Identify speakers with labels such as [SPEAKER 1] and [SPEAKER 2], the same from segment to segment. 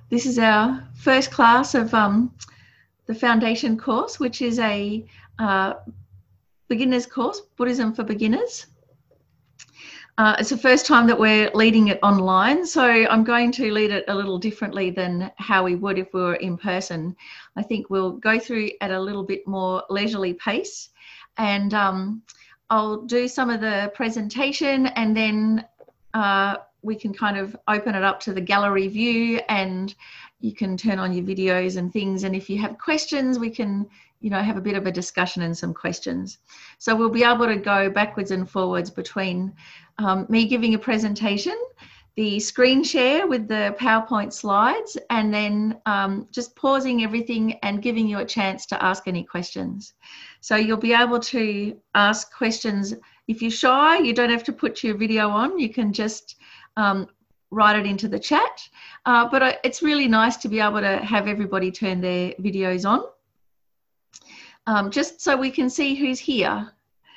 [SPEAKER 1] This is our first class of the foundation course, which is a beginner's course, Buddhism for Beginners. It's the first time that we're leading it online, so I'm going to lead it a little differently than how we would if we were in person. I think we'll go through at a little bit more leisurely pace, and I'll do some of the presentation, and then we can kind of open it up to the gallery view, and you can turn on your videos and things. And if you have questions, we can, you know, have a bit of a discussion and some questions. So we'll be able to go backwards and forwards between me giving a presentation, the screen share with the PowerPoint slides, and then just pausing everything and giving you a chance to ask any questions. So you'll be able to ask questions. If you're shy, you don't have to put your video on. You can just write it into the chat. But it's really nice to be able to have everybody turn their videos on, just so we can see who's here.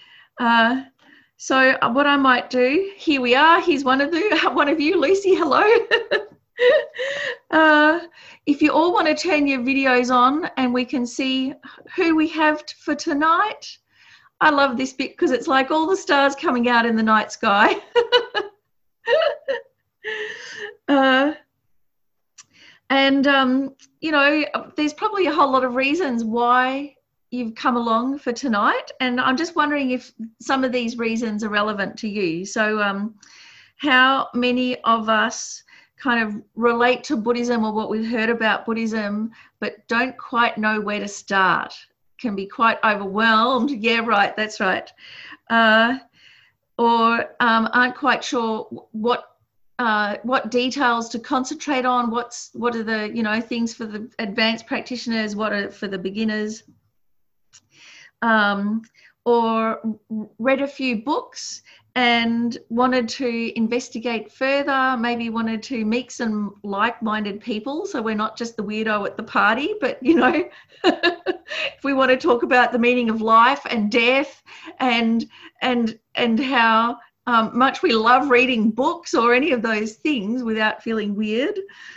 [SPEAKER 1] So what I might do, here we are. Here's one of you, Lucy. Hello. If you all want to turn your videos on and we can see who we have for tonight. I love this bit because it's like all the stars coming out in the night sky. You know, there's probably a whole lot of reasons why you've come along for tonight, and I'm just wondering if some of these reasons are relevant to you. So how many of us kind of relate to Buddhism or what we've heard about Buddhism but don't quite know where to start? Can be quite overwhelmed. Yeah, right, that's right. Or aren't quite sure what details to concentrate on, what are the, you know, things for the advanced practitioners, what are for the beginners, or read a few books and wanted to investigate further, maybe wanted to meet some like-minded people, so we're not just the weirdo at the party, but, you know, if we want to talk about the meaning of life and death and how much we love reading books or any of those things without feeling weird.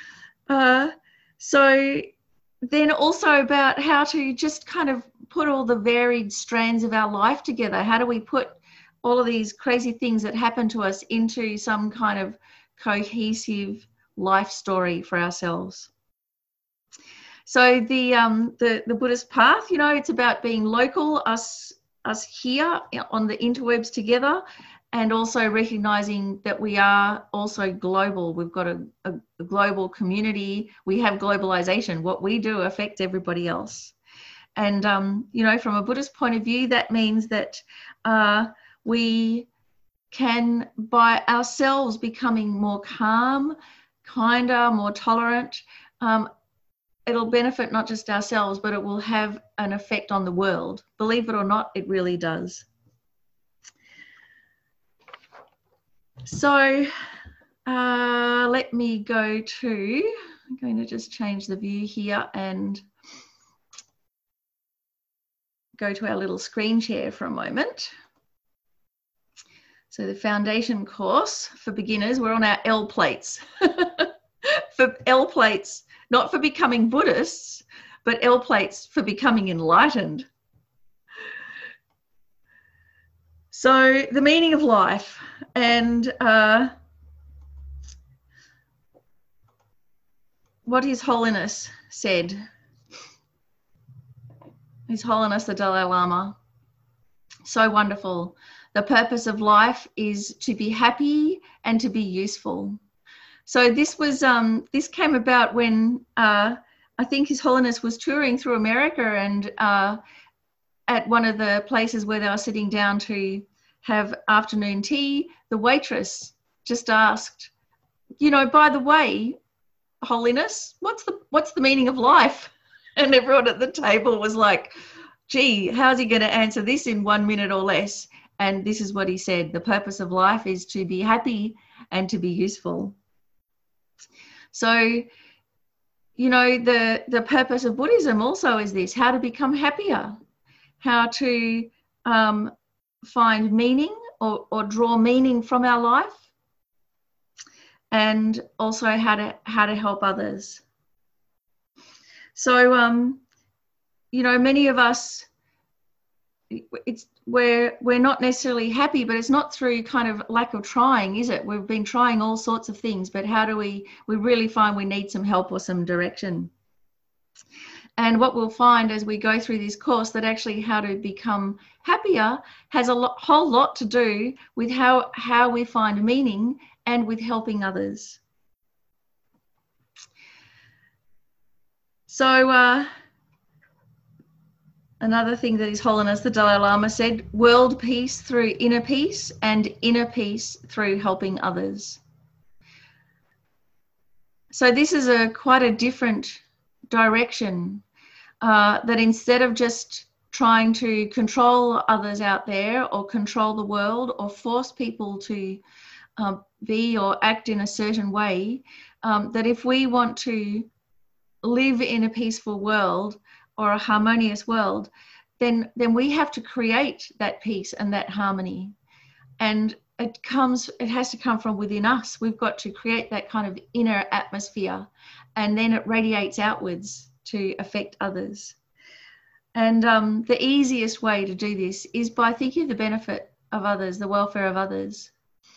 [SPEAKER 1] So then also about how to just kind of put all the varied strands of our life together. How do we put all of these crazy things that happen to us into some kind of cohesive life story for ourselves? So the Buddhist path, you know, it's about being local, us here on the interwebs together, and also recognizing that we are also global. We've got a global community. We have globalization. What we do affects everybody else. And, you know, from a Buddhist point of view, that means that we can, by ourselves becoming more calm, kinder, more tolerant, it'll benefit not just ourselves, but it will have an effect on the world. Believe it or not, it really does. So let me go to, I'm going to just change the view here and go to our little screen share for a moment. So the foundation course for beginners, we're on our L plates. For L plates, not for becoming Buddhists, but L plates for becoming enlightened. So the meaning of life, and what His Holiness said. His Holiness the Dalai Lama. So wonderful. The purpose of life is to be happy and to be useful. So this was this came about when I think His Holiness was touring through America, and at one of the places where they were sitting down to have afternoon tea, the waitress just asked, you know, by the way, Holiness, what's the meaning of life? And everyone at the table was like, gee, how's he going to answer this in 1 minute or less? And this is what he said: the purpose of life is to be happy and to be useful. So, you know, the purpose of Buddhism also is this: how to become happier, how to find meaning or draw meaning from our life, and also how to help others. So, many of us, we're not necessarily happy, but it's not through kind of lack of trying, is it? We've been trying all sorts of things, but how do we really find we need some help or some direction? And what we'll find as we go through this course, that actually how to become happier has a whole lot to do with how we find meaning and with helping others. So another thing that His Holiness the Dalai Lama said, world peace through inner peace and inner peace through helping others. So this is quite a different direction, that instead of just trying to control others out there or control the world or force people to be or act in a certain way, that if we want to live in a peaceful world or a harmonious world, then we have to create that peace and that harmony. And it has to come from within us. We've got to create that kind of inner atmosphere, and then it radiates outwards to affect others. And the easiest way to do this is by thinking of the benefit of others, the welfare of others.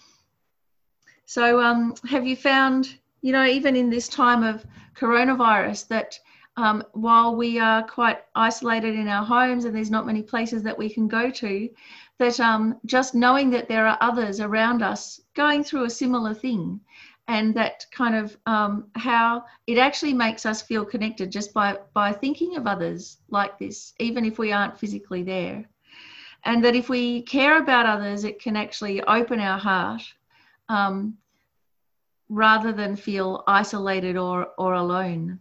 [SPEAKER 1] So have you found, even in this time of coronavirus, that while we are quite isolated in our homes and there's not many places that we can go to, that just knowing that there are others around us going through a similar thing, and that kind of how it actually makes us feel connected just by thinking of others like this, even if we aren't physically there. And that if we care about others, it can actually open our heart rather than feel isolated or alone.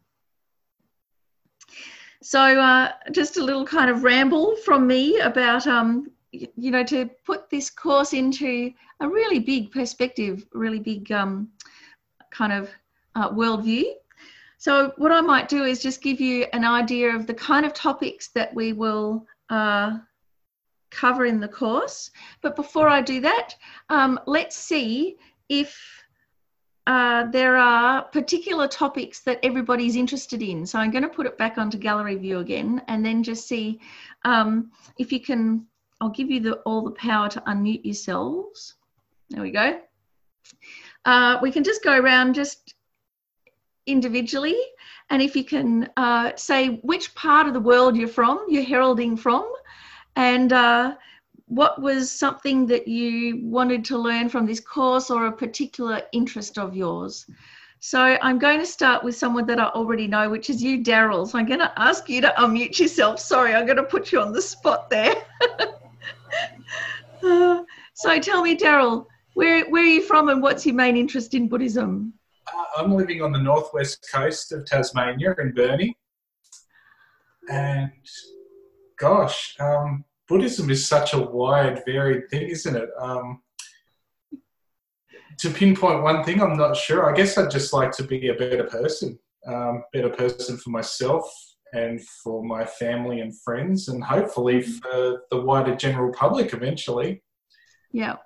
[SPEAKER 1] So just a little kind of ramble from me about, to put this course into a really big perspective, really big kind of worldview. So what I might do is just give you an idea of the kind of topics that we will cover in the course. But before I do that, let's see if there are particular topics that everybody's interested in. So I'm going to put it back onto gallery view again, and then just see if you can. I'll give you all the power to unmute yourselves. There we go. We can just go around just individually, and if you can say which part of the world you're heralding from, and what was something that you wanted to learn from this course or a particular interest of yours. So I'm going to start with someone that I already know, which is you, Daryl. So I'm going to ask you to unmute yourself. Sorry, I'm going to put you on the spot there. So tell me, Daryl, where are you from and what's your main interest in Buddhism?
[SPEAKER 2] I'm living on the northwest coast of Tasmania in Burnie. And gosh, Buddhism is such a wide, varied thing, isn't it? To pinpoint one thing, I'm not sure. I guess I'd just like to be a better person for myself and for my family and friends, and hopefully for the wider general public eventually.
[SPEAKER 1] Yeah.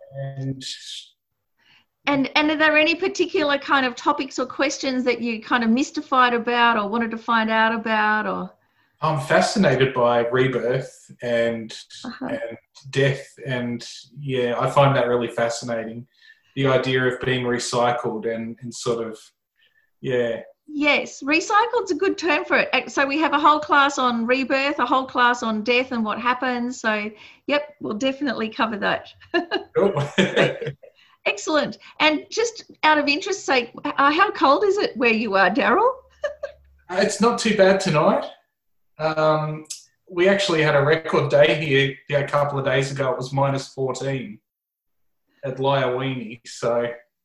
[SPEAKER 2] And
[SPEAKER 1] are there any particular kind of topics or questions that you kind of mystified about or wanted to find out about? Or
[SPEAKER 2] I'm fascinated by rebirth and death, and yeah, I find that really fascinating. The idea of being recycled and sort of, yeah.
[SPEAKER 1] Yes, recycled's a good term for it. So we have a whole class on rebirth, a whole class on death and what happens. So, yep, we'll definitely cover that.
[SPEAKER 2] Cool.
[SPEAKER 1] Excellent. And just out of interest's sake, how cold is it where you are, Daryl?
[SPEAKER 2] It's not too bad tonight. We actually had a record day here a couple of days ago. It was -14 at Liawini. So,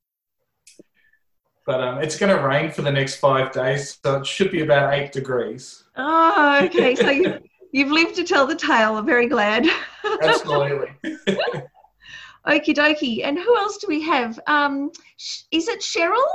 [SPEAKER 2] but it's going to rain for the next 5 days, so it should be about 8 degrees.
[SPEAKER 1] Oh, okay. So you've lived to tell the tale. I'm very glad.
[SPEAKER 2] Absolutely.
[SPEAKER 1] Okie dokie. And who else do we have? Is it Cheryl?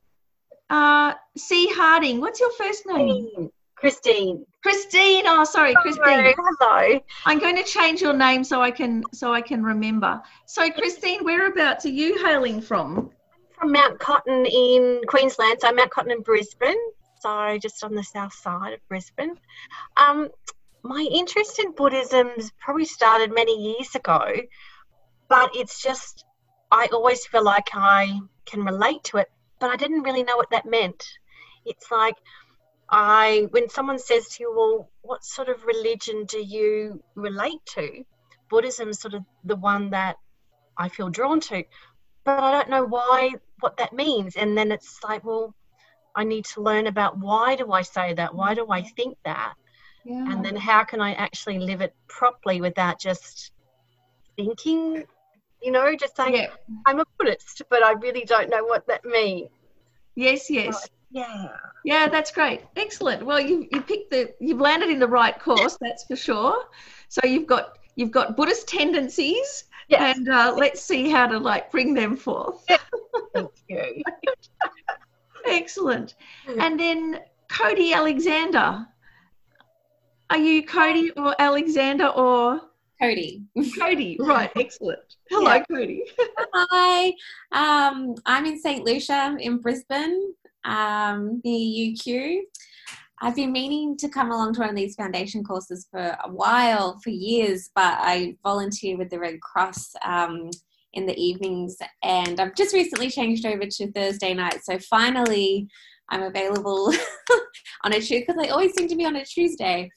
[SPEAKER 1] C. Harding. What's your first name?
[SPEAKER 3] Christine.
[SPEAKER 1] Christine. Oh, sorry, Christine.
[SPEAKER 3] Hello.
[SPEAKER 1] I'm going to change your name so I can remember. So, Christine, whereabouts are you hailing from?
[SPEAKER 3] From Mount Cotton in Queensland, so Mount Cotton in Brisbane. so just on the south side of Brisbane. My interest in Buddhism probably started many years ago, but it's just, I always feel like I can relate to it, but I didn't really know what that meant. It's like when someone says to you, well, what sort of religion do you relate to? Buddhism is sort of the one that I feel drawn to, but I don't know what that means. And then it's like, well, I need to learn about why do I say that? Why do I think that?
[SPEAKER 1] Yeah.
[SPEAKER 3] And then how can I actually live it properly without just thinking, just saying,
[SPEAKER 1] Yeah.
[SPEAKER 3] I'm a Buddhist, but I really don't know what that means.
[SPEAKER 1] Yes. Yeah, that's great. Excellent. Well, you've landed in the right course, that's for sure. So you've got Buddhist tendencies,
[SPEAKER 3] yes.
[SPEAKER 1] And let's see how to bring them forth.
[SPEAKER 3] Thank you.
[SPEAKER 1] Excellent. And then Cody Alexander. Are you Cody or Alexander or
[SPEAKER 4] Cody?
[SPEAKER 1] Cody, right. Excellent. Hello, yeah. Cody.
[SPEAKER 4] Hi. I'm in St. Lucia in Brisbane, near UQ. I've been meaning to come along to one of these foundation courses for a while, for years, but I volunteer with the Red Cross in the evenings, and I've just recently changed over to Thursday night, so finally I'm available on a Tuesday, because I always seem to be on a Tuesday.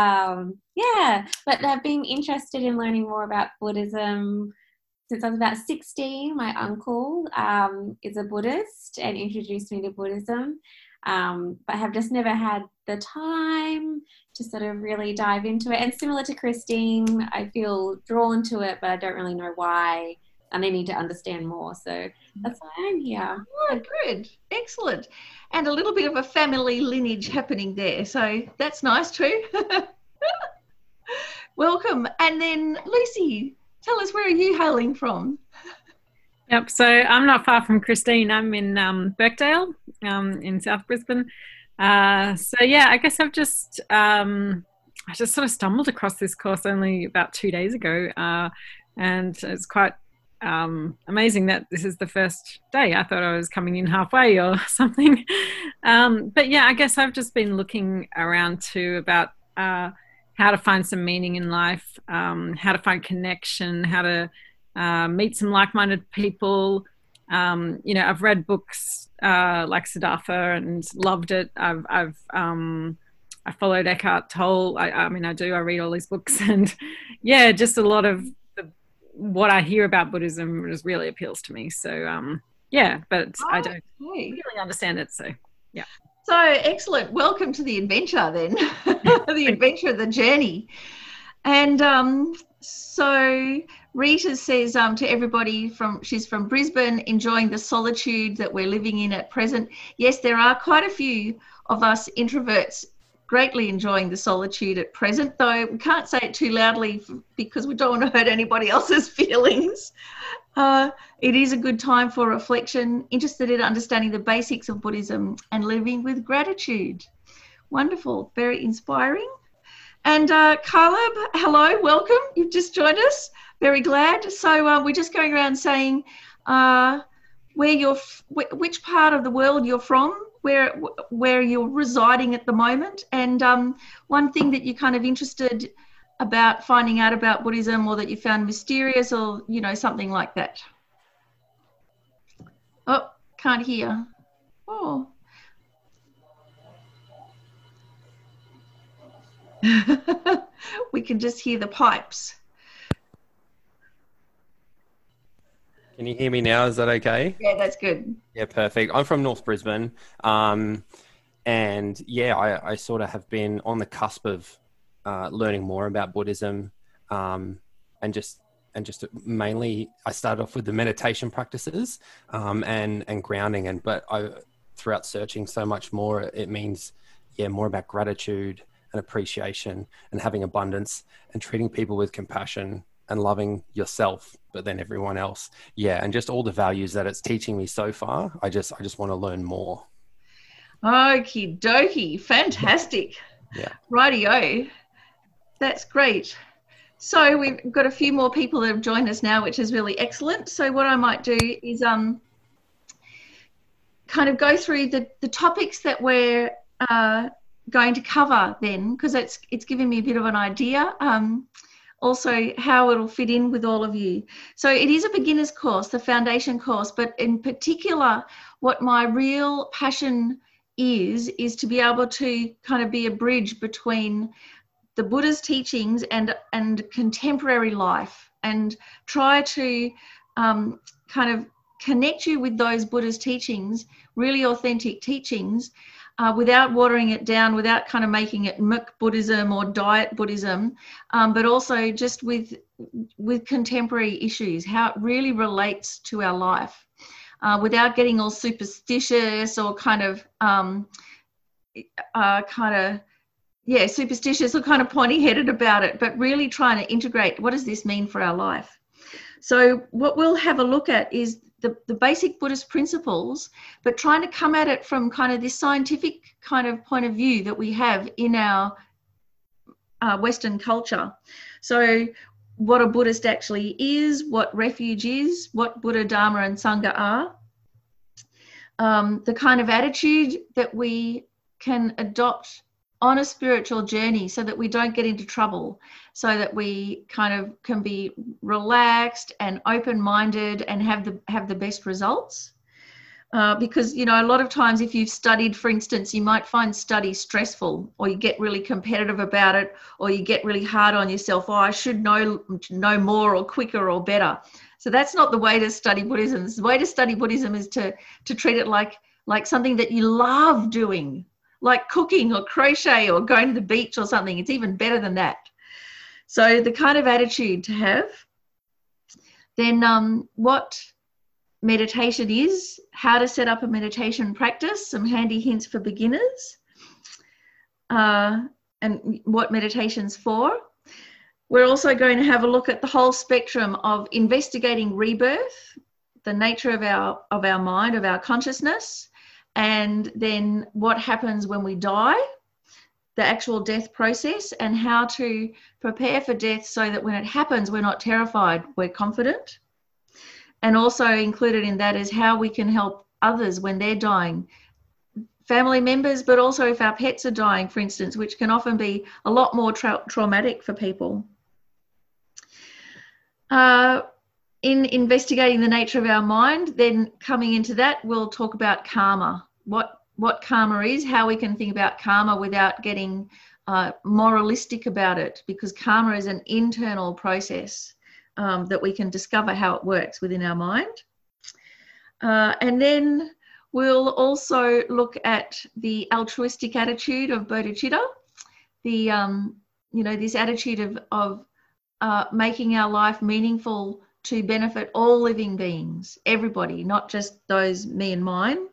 [SPEAKER 4] But I've been interested in learning more about Buddhism since I was about 16. My uncle is a Buddhist and introduced me to Buddhism, but have just never had the time to sort of really dive into it. And similar to Christine, I feel drawn to it, but I don't really know why, and I need to understand more. So that's why I'm here.
[SPEAKER 1] Oh, good. Excellent. And a little bit of a family lineage happening there. So that's nice too. Welcome. And then Lucy, tell us, where are you hailing from?
[SPEAKER 5] Yep, so I'm not far from Christine. I'm in Birkdale, in South Brisbane. I guess I just sort of stumbled across this course only about 2 days ago, and it's quite amazing that this is the first day. I thought I was coming in halfway or something. But yeah, I guess I've just been looking around too about how to find some meaning in life, how to find connection, how to meet some like-minded people. I've read books like Siddhartha and loved it. I followed Eckhart Tolle. I read all these books, and yeah, just a lot of what I hear about Buddhism just really appeals to me. So but I don't really understand it. So yeah.
[SPEAKER 1] So excellent. Welcome to the adventure then, the adventure of the journey. And so Rita says to everybody, she's from Brisbane, enjoying the solitude that we're living in at present. Yes, there are quite a few of us introverts greatly enjoying the solitude at present, though we can't say it too loudly because we don't want to hurt anybody else's feelings. It is a good time for reflection, interested in understanding the basics of Buddhism and living with gratitude. Wonderful, very inspiring. And Caleb, hello, welcome. You've just joined us. Very glad. So we're just going around saying which part of the world you're from, where you're residing at the moment, and one thing that you're kind of interested about finding out about Buddhism, or that you found mysterious, or something like that. Oh, can't hear. Oh. We can just hear the pipes.
[SPEAKER 6] Can you hear me now? Is that okay?
[SPEAKER 1] Yeah, that's good.
[SPEAKER 6] Yeah, perfect. I'm from North Brisbane. And yeah, I sort of have been on the cusp of learning more about Buddhism, and just mainly I started off with the meditation practices and grounding, but throughout searching so much more, it means more about gratitude and appreciation and having abundance and treating people with compassion and loving yourself, but then everyone else. Yeah, and just all the values that it's teaching me so far. I just want to learn more.
[SPEAKER 1] Okie dokie, fantastic.
[SPEAKER 6] Yeah.
[SPEAKER 1] Rightio. That's great. So we've got a few more people that have joined us now, which is really excellent. So what I might do is kind of go through the topics that we're going to cover then, because it's giving me a bit of an idea, also how it'll fit in with all of you. So it is a beginner's course, the foundation course, but in particular, what my real passion is to be able to kind of be a bridge between the Buddha's teachings and contemporary life, and try to kind of connect you with those Buddha's teachings, really authentic teachings, without watering it down, without kind of making it Muk Buddhism or diet Buddhism, but also just with contemporary issues, how it really relates to our life, without getting all superstitious or superstitious or kind of pointy-headed about it, but really trying to integrate, what does this mean for our life? So what we'll have a look at is the basic Buddhist principles, but trying to come at it from kind of this scientific kind of point of view that we have in our Western culture. So what a Buddhist actually is, what refuge is, what Buddha, Dharma and Sangha are, the kind of attitude that we can adopt on a spiritual journey so that we don't get into trouble, so that we kind of can be relaxed and open-minded and have the best results. Because, you know, a lot of times if you've studied, for instance, you might find study stressful, or you get really competitive about it, or you get really hard on yourself. Oh, I should know more or quicker or better. So that's not the way to study Buddhism. The way to study Buddhism is to treat it like something that you love doing, like cooking or crochet or going to the beach or something. It's even better than that. So the kind of attitude to have. Then what meditation is, how to set up a meditation practice, some handy hints for beginners, and what meditation's for. We're also going to have a look at the whole spectrum of investigating rebirth, the nature of our mind, of our consciousness, and then what happens when we die, the actual death process, and how to prepare for death so that when it happens, we're not terrified, we're confident. And also included in that is how we can help others when they're dying, family members, but also if our pets are dying, for instance, which can often be a lot more traumatic for people. In investigating the nature of our mind, then coming into that, we'll talk about karma, what karma is, how we can think about karma without getting moralistic about it, because karma is an internal process that we can discover how it works within our mind. And then we'll also look at the altruistic attitude of bodhicitta, this attitude of making our life meaningful to benefit all living beings, everybody, not just those me and mine.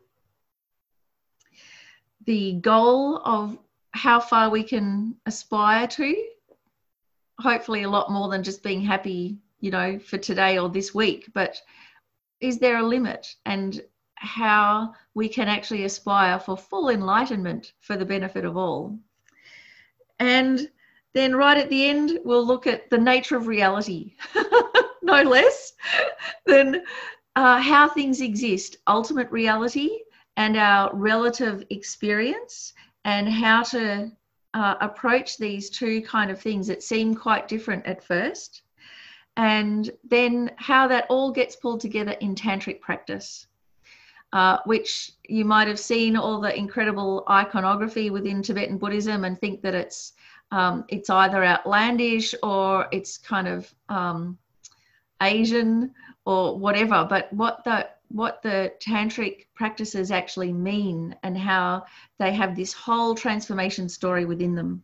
[SPEAKER 1] The goal of how far we can aspire to, hopefully a lot more than just being happy, you know, for today or this week, but is there a limit, and how we can actually aspire for full enlightenment for the benefit of all. And then right at the end, we'll look at the nature of reality, no less than how things exist, ultimate reality and our relative experience, and how to approach these two kind of things that seem quite different at first, and then how that all gets pulled together in tantric practice, which you might have seen all the incredible iconography within Tibetan Buddhism and think that it's either outlandish or it's kind of Asian or whatever, but what the tantric practices actually mean and how they have this whole transformation story within them.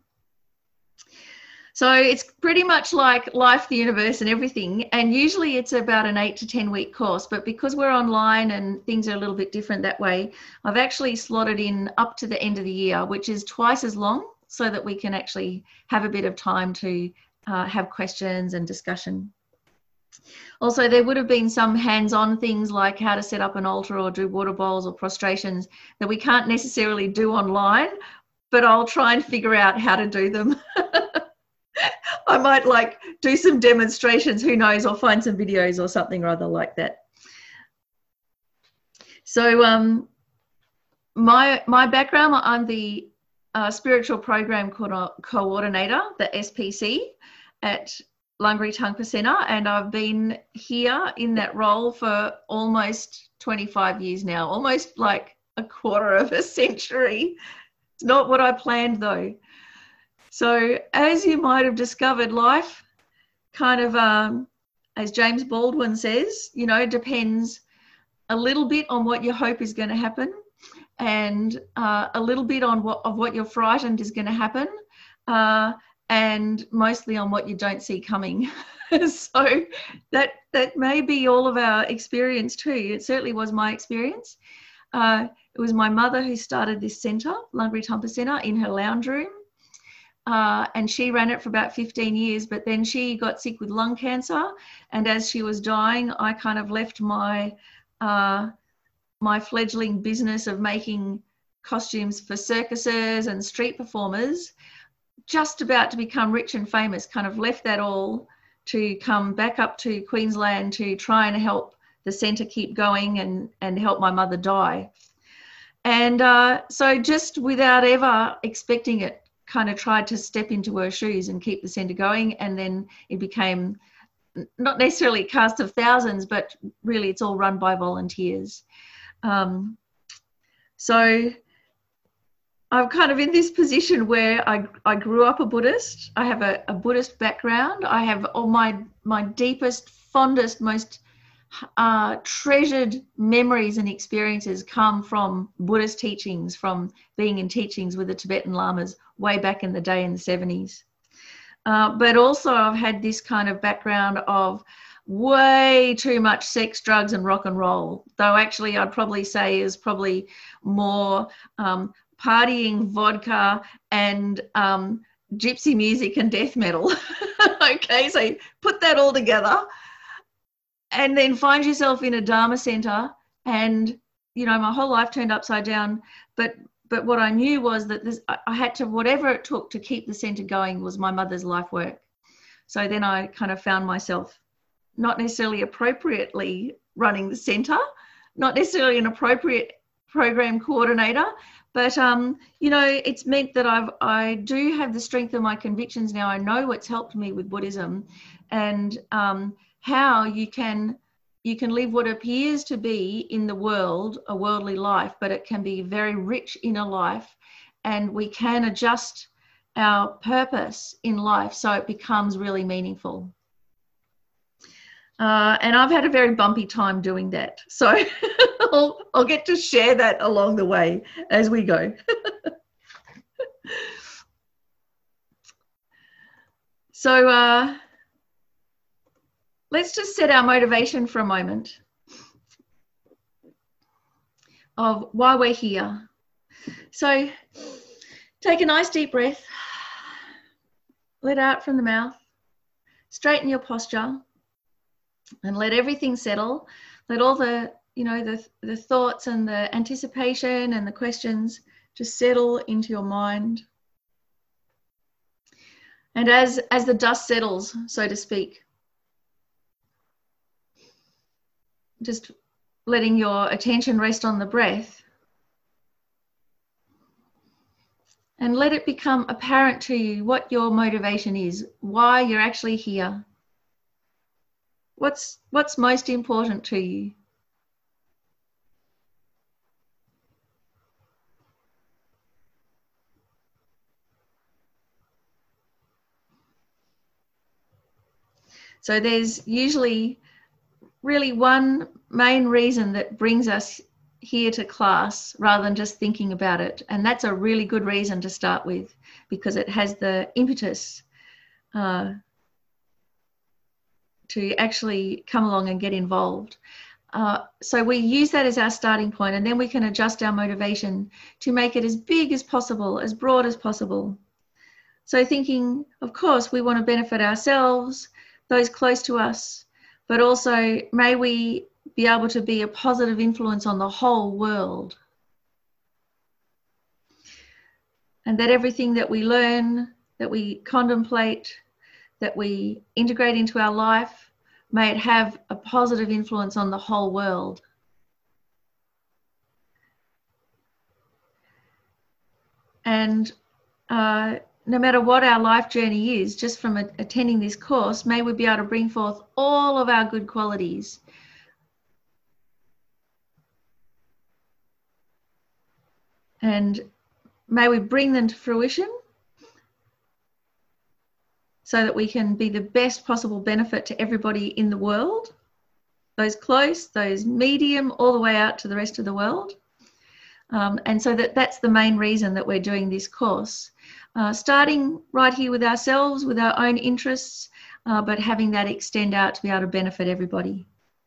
[SPEAKER 1] So it's pretty much like life, the universe and everything, and usually it's about an 8 to 10 week course, but because we're online and things are a little bit different that way, I've actually slotted in up to the end of the year, which is twice as long, so that we can actually have a bit of time to have questions and discussion. Also, there would have been some hands-on things like how to set up an altar or do water bowls or prostrations that we can't necessarily do online, but I'll try and figure out how to do them. I might do some demonstrations, who knows, or find some videos or something or other like that. So my background, I'm the spiritual program coordinator, the SPC, at Lungri Tangpa Centre, and I've been here in that role for almost 25 years now, almost like a quarter of a century. It's not what I planned though. So as you might have discovered, life kind of, as James Baldwin says, you know, depends a little bit on what you hope is going to happen, and a little bit on what you're frightened is going to happen, and mostly on what you don't see coming. So that may be all of our experience too. It certainly was my experience. It was my mother who started this centre, Lungri Tangpa Centre, in her lounge room. And she ran it for about 15 years, but then she got sick with lung cancer. And as she was dying, I kind of left my fledgling business of making costumes for circuses and street performers, just about to become rich and famous, kind of left that all to come back up to Queensland to try and help the centre keep going and help my mother die. And so just without ever expecting it, kind of tried to step into her shoes and keep the centre going. And then it became not necessarily a cast of thousands, but really it's all run by volunteers. So I'm kind of in this position where I grew up a Buddhist. I have a Buddhist background. I have all my deepest, fondest, most treasured memories and experiences come from Buddhist teachings, from being in teachings with the Tibetan Lamas way back in the day in the 70s. But also I've had this kind of background of way too much sex, drugs and rock and roll, though actually I'd probably say is probably more partying, vodka and gypsy music and death metal. Okay, so put that all together and then find yourself in a Dharma centre, and you know, my whole life turned upside down. But what I knew was that I had to, whatever it took to keep the centre going was my mother's life work. So then I kind of found myself not necessarily appropriately running the centre, not necessarily an appropriate program coordinator, but you know, it's meant that I do have the strength of my convictions now. I know what's helped me with Buddhism, and how you can live what appears to be in the world a worldly life, but it can be very rich inner life, and we can adjust our purpose in life so it becomes really meaningful. And I've had a very bumpy time doing that, so I'll get to share that along the way as we go. So let's just set our motivation for a moment of why we're here. So take a nice deep breath, let out from the mouth, straighten your posture and let everything settle. Let all the, you know, the thoughts and the anticipation and the questions just settle into your mind. And as the dust settles, so to speak, just letting your attention rest on the breath, and let it become apparent to you what your motivation is, why you're actually here. What's most important to you? So there's usually really one main reason that brings us here to class rather than just thinking about it. And that's a really good reason to start with, because it has the impetus to actually come along and get involved. So we use that as our starting point, and then we can adjust our motivation to make it as big as possible, as broad as possible. So thinking, of course, we want to benefit ourselves, those close to us, but also may we be able to be a positive influence on the whole world. And that everything that we learn, that we contemplate, that we integrate into our life, may it have a positive influence on the whole world. And no matter what our life journey is, just from attending this course, may we be able to bring forth all of our good qualities. And may we bring them to fruition so that we can be the best possible benefit to everybody in the world, those close, those medium, all the way out to the rest of the world. And so that's the main reason that we're doing this course. Starting right here with ourselves, with our own interests, but having that extend out to be able to benefit everybody.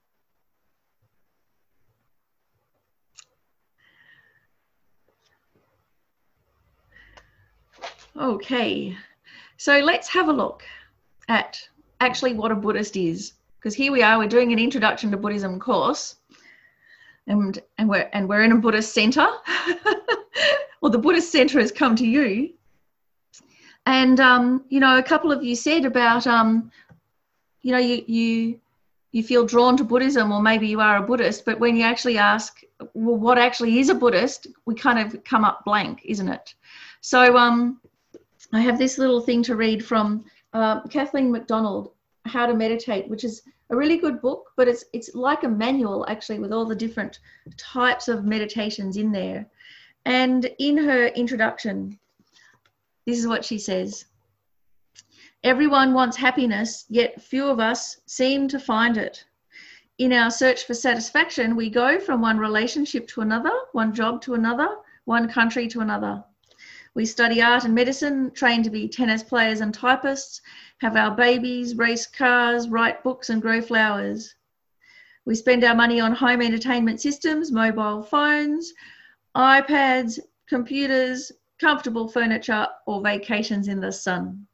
[SPEAKER 1] Okay, so let's have a look at actually what a Buddhist is, because here we are, we're doing an Introduction to Buddhism course, and we're in a Buddhist center. Well, the Buddhist center has come to you. And you know, a couple of you said about you know, you feel drawn to Buddhism, or maybe you are a Buddhist, but when you actually ask, well, what actually is a Buddhist, we kind of come up blank, isn't it? So I have this little thing to read from Kathleen McDonald, How to Meditate, which is a really good book, but it's like a manual actually, with all the different types of meditations in there. And in her introduction, this is what she says. Everyone wants happiness, yet few of us seem to find it. In our search for satisfaction, we go from one relationship to another, one job to another, one country to another. We study art and medicine, train to be tennis players and typists, have our babies, race cars, write books and grow flowers. We spend our money on home entertainment systems, mobile phones, iPads, computers, comfortable furniture, or vacations in the sun.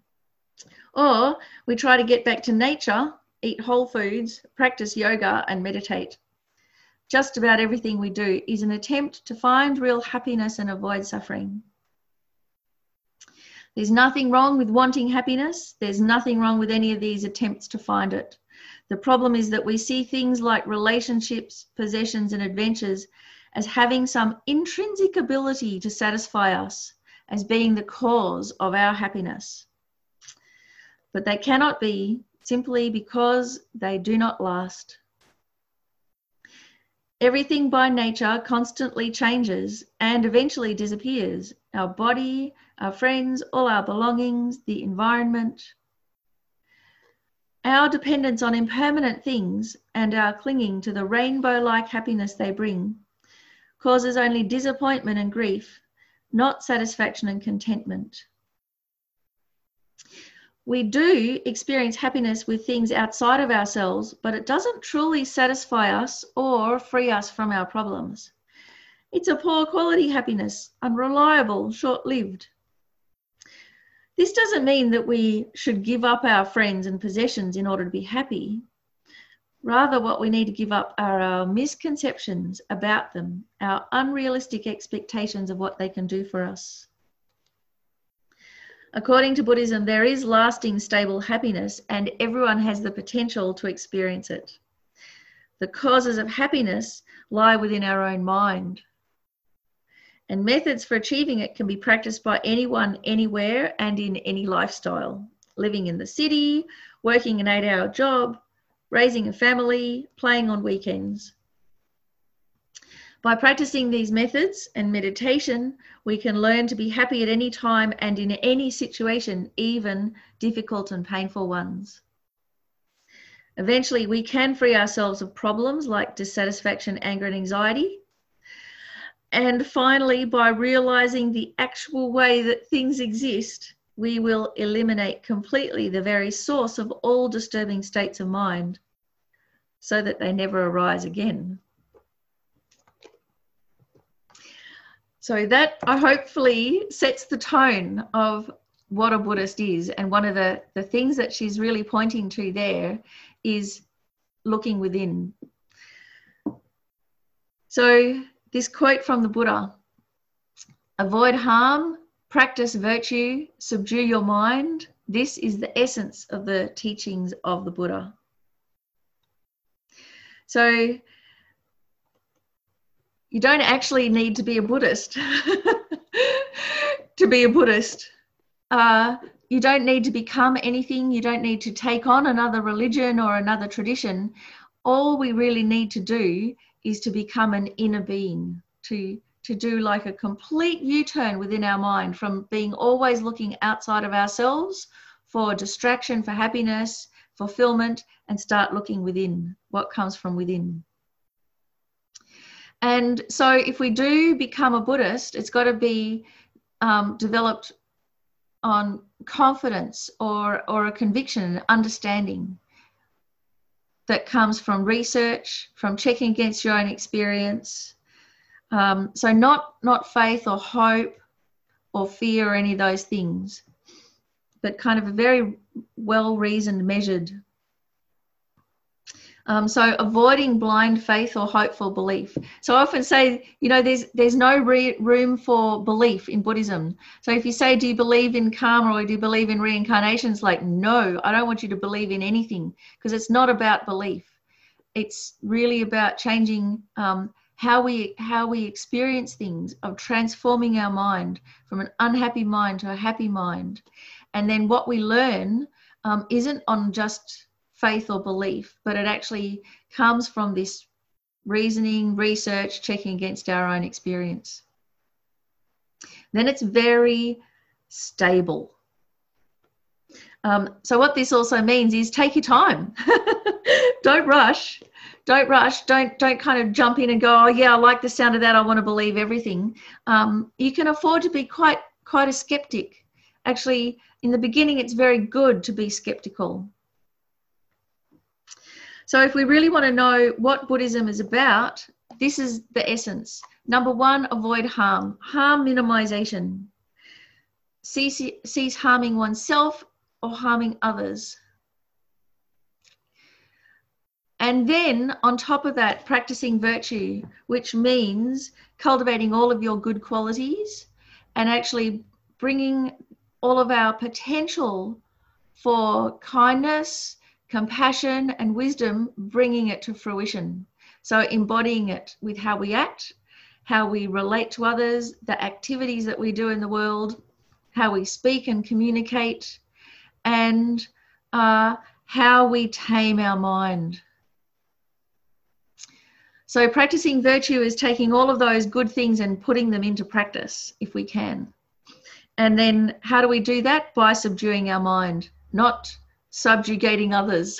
[SPEAKER 1] Or we try to get back to nature, eat whole foods, practice yoga and meditate. Just about everything we do is an attempt to find real happiness and avoid suffering. There's nothing wrong with wanting happiness. There's nothing wrong with any of these attempts to find it. The problem is that we see things like relationships, possessions, and adventures as having some intrinsic ability to satisfy us, as being the cause of our happiness. But they cannot be, simply because they do not last. Everything by nature constantly changes and eventually disappears. Our body, our friends, all our belongings, the environment. Our dependence on impermanent things and our clinging to the rainbow-like happiness they bring causes only disappointment and grief, not satisfaction and contentment. We do experience happiness with things outside of ourselves, but it doesn't truly satisfy us or free us from our problems. It's a poor quality happiness, unreliable, short-lived. This doesn't mean that we should give up our friends and possessions in order to be happy. Rather, what we need to give up are our misconceptions about them, our unrealistic expectations of what they can do for us. According to Buddhism, there is lasting, stable happiness, and everyone has the potential to experience it. The causes of happiness lie within our own mind. And methods for achieving it can be practiced by anyone, anywhere, and in any lifestyle. Living in the city, working an 8-hour job, raising a family, playing on weekends. By practicing these methods and meditation, we can learn to be happy at any time and in any situation, even difficult and painful ones. Eventually, we can free ourselves of problems like dissatisfaction, anger, and anxiety. And finally, by realizing the actual way that things exist, we will eliminate completely the very source of all disturbing states of mind so that they never arise again. So that hopefully sets the tone of what a Buddhist is. And one of the things that she's really pointing to there is looking within. So this quote from the Buddha: avoid harm, practice virtue, subdue your mind. This is the essence of the teachings of the Buddha. So you don't actually need to be a Buddhist. to be a Buddhist. You don't need to become anything. You don't need to take on another religion or another tradition. All we really need to do is to become an inner being, to do like a complete U-turn within our mind from being always looking outside of ourselves for distraction, for happiness, fulfillment, and start looking within, what comes from within. And so if we do become a Buddhist, it's got to be developed on confidence or a conviction, an understanding that comes from research, from checking against your own experience. So not faith or hope or fear or any of those things, but kind of a very well-reasoned, measured. So avoiding blind faith or hopeful belief. So I often say, you know, there's no room for belief in Buddhism. So if you say, do you believe in karma or do you believe in reincarnation? It's like, no, I don't want you to believe in anything, because it's not about belief. It's really about changing how we experience things, of transforming our mind from an unhappy mind to a happy mind. And then what we learn isn't on just faith or belief, but it actually comes from this reasoning, research, checking against our own experience. Then it's very stable. So what this also means is take your time. Don't rush. Don't kind of jump in and go, oh yeah, I like the sound of that, I want to believe everything. You can afford to be quite a skeptic. Actually, in the beginning, it's very good to be skeptical. So if we really want to know what Buddhism is about, this is the essence. Number one, avoid harm. Harm minimization. Cease harming oneself or harming others. And then on top of that, practicing virtue, which means cultivating all of your good qualities and actually bringing all of our potential for kindness, compassion and wisdom, bringing it to fruition. So embodying it with how we act, how we relate to others, the activities that we do in the world, how we speak and communicate, and how we tame our mind. So practicing virtue is taking all of those good things and putting them into practice if we can. And then how do we do that? By subduing our mind, not subjugating others,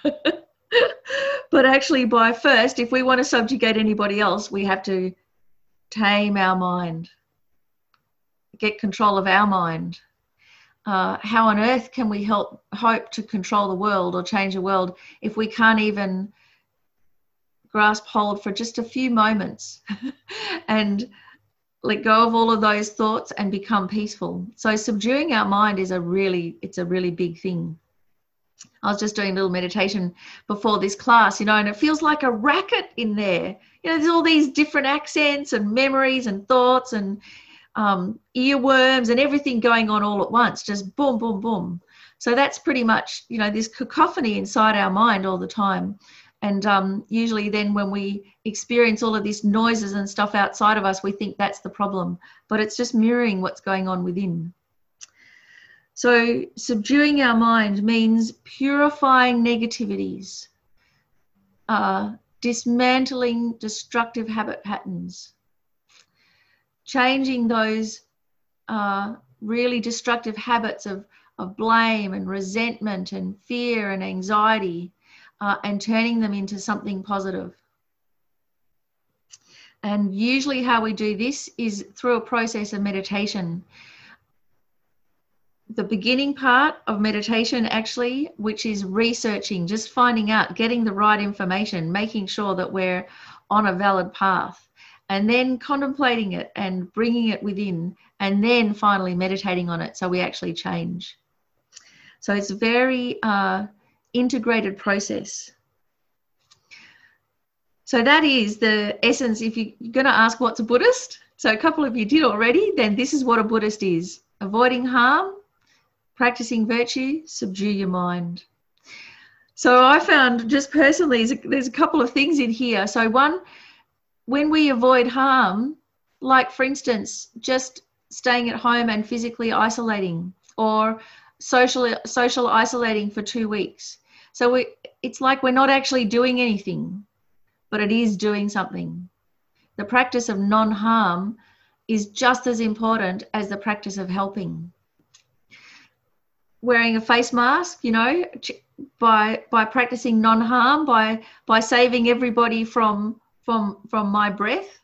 [SPEAKER 1] but actually by first, if we want to subjugate anybody else, we have to tame our mind, get control of our mind. How on earth can we hope to control the world or change the world if we can't even grasp hold for just a few moments and let go of all of those thoughts and become peaceful? So subduing our mind is a really big thing. I was just doing a little meditation before this class, you know, and it feels like a racket in there. You know, there's all these different accents and memories and thoughts and earworms and everything going on all at once, just boom, boom, boom. So that's pretty much, you know, this cacophony inside our mind all the time. And usually then when we experience all of these noises and stuff outside of us, we think that's the problem, but it's just mirroring what's going on within. So subduing our mind means purifying negativities, dismantling destructive habit patterns, changing those really destructive habits of blame and resentment and fear and anxiety, and turning them into something positive. And usually how we do this is through a process of meditation. The beginning part of meditation actually, which is researching, just finding out, getting the right information, making sure that we're on a valid path, and then contemplating it and bringing it within, and then finally meditating on it so we actually change. So it's a very integrated process. So that is the essence. If you're going to ask what's a Buddhist, so a couple of you did already, then this is what a Buddhist is: avoiding harm, practicing virtue, subdue your mind. So I found just personally, there's a couple of things in here. So one, when we avoid harm, like for instance, just staying at home and physically isolating, or social isolating for 2 weeks. So it's like we're not actually doing anything, but it is doing something. The practice of non-harm is just as important as the practice of helping. Wearing a face mask, you know, by practicing non-harm, by saving everybody from my breath.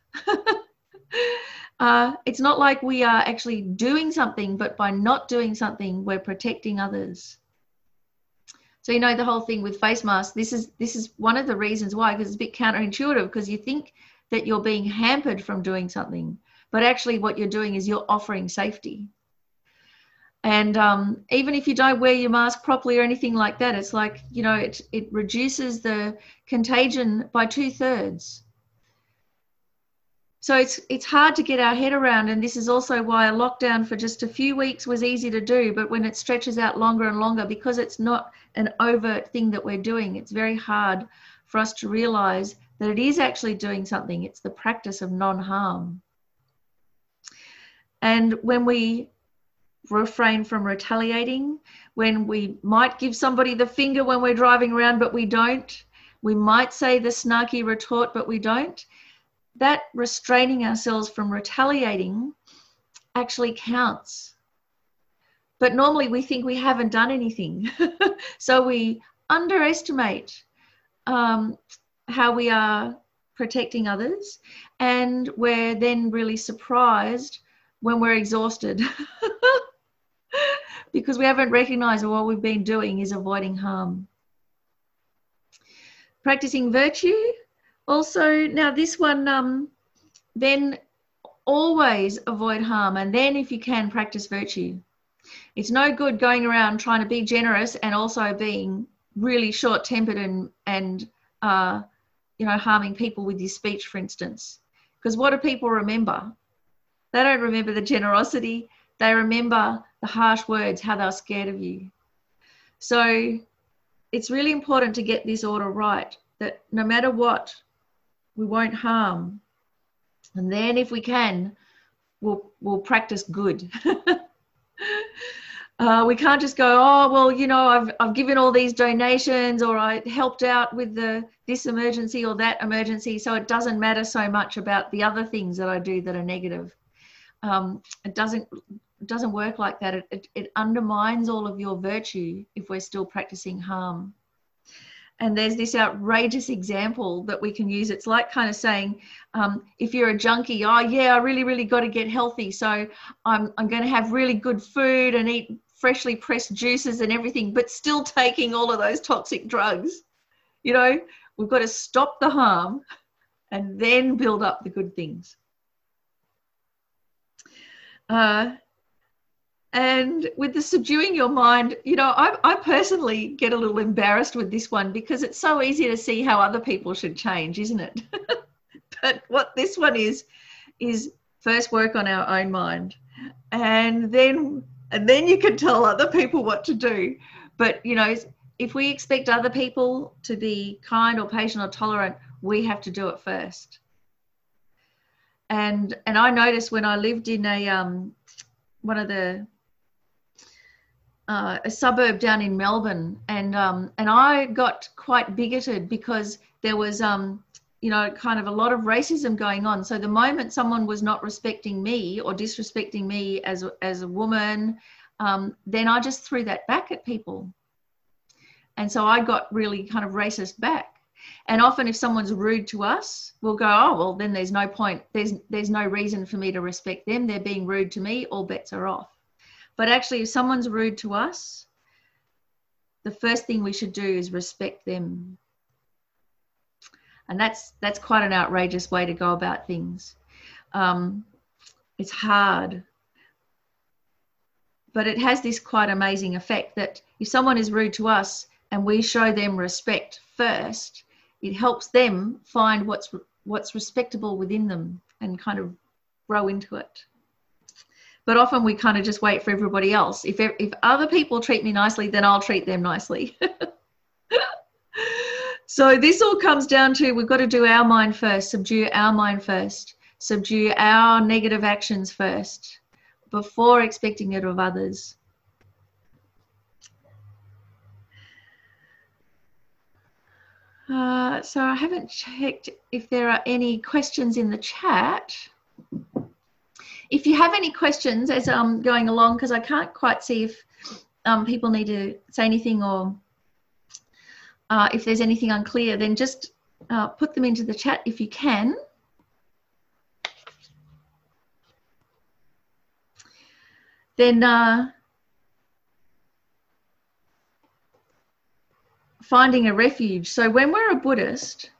[SPEAKER 1] It's not like we are actually doing something, but by not doing something, we're protecting others. So, you know, the whole thing with face masks, this is one of the reasons why, because it's a bit counterintuitive, because you think that you're being hampered from doing something, but actually what you're doing is you're offering safety. And even if you don't wear your mask properly or anything like that, it's like, you know, it reduces the contagion by 2/3. So it's hard to get our head around, and this is also why a lockdown for just a few weeks was easy to do, but when it stretches out longer and longer, because it's not an overt thing that we're doing, it's very hard for us to realize that it is actually doing something. It's the practice of non-harm. And when we refrain from retaliating, when we might give somebody the finger when we're driving around but we don't, we might say the snarky retort but we don't, that restraining ourselves from retaliating actually counts. But normally we think we haven't done anything. So we underestimate how we are protecting others, and we're then really surprised when we're exhausted because we haven't recognized what we've been doing is avoiding harm. Practicing virtue. Also, now this one, then always avoid harm, and then if you can, practice virtue. It's no good going around trying to be generous and also being really short-tempered and you know, harming people with your speech, for instance. Because what do people remember? They don't remember the generosity. They remember the harsh words, how they're scared of you. So it's really important to get this order right, that no matter what, we won't harm. And then if we can, we'll practice good. We can't just go, oh, well, you know, I've given all these donations, or I helped out with this emergency or that emergency, so it doesn't matter so much about the other things that I do that are negative. It doesn't work like that. It undermines all of your virtue if we're still practicing harm. And there's this outrageous example that we can use. It's like kind of saying, if you're a junkie, oh yeah, I really, really got to get healthy. So I'm going to have really good food and eat freshly pressed juices and everything, but still taking all of those toxic drugs. You know, we've got to stop the harm and then build up the good things. And with the subduing your mind, you know, I personally get a little embarrassed with this one because it's so easy to see how other people should change, isn't it? But what this one is first work on our own mind, and then you can tell other people what to do. But, you know, if we expect other people to be kind or patient or tolerant, we have to do it first. And I noticed when I lived in a suburb down in Melbourne, and I got quite bigoted because there was you know, kind of a lot of racism going on. So the moment someone was not respecting me or disrespecting me as a woman, then I just threw that back at people, and so I got really kind of racist back. And often if someone's rude to us, we'll go, oh, well, then there's no point. There's no reason for me to respect them. They're being rude to me. All bets are off. But actually, if someone's rude to us, the first thing we should do is respect them. And that's quite an outrageous way to go about things. It's hard. But it has this quite amazing effect that if someone is rude to us and we show them respect first, it helps them find what's respectable within them and kind of grow into it. But often we kind of just wait for everybody else. If other people treat me nicely, then I'll treat them nicely. So this all comes down to, we've got to do our mind first, subdue our mind first, subdue our negative actions first. before expecting it of others. So I haven't checked if there are any questions in the chat. If you have any questions as I'm going along, because I can't quite see if people need to say anything or if there's anything unclear, then just put them into the chat if you can. Then finding a refuge. So when we're a Buddhist,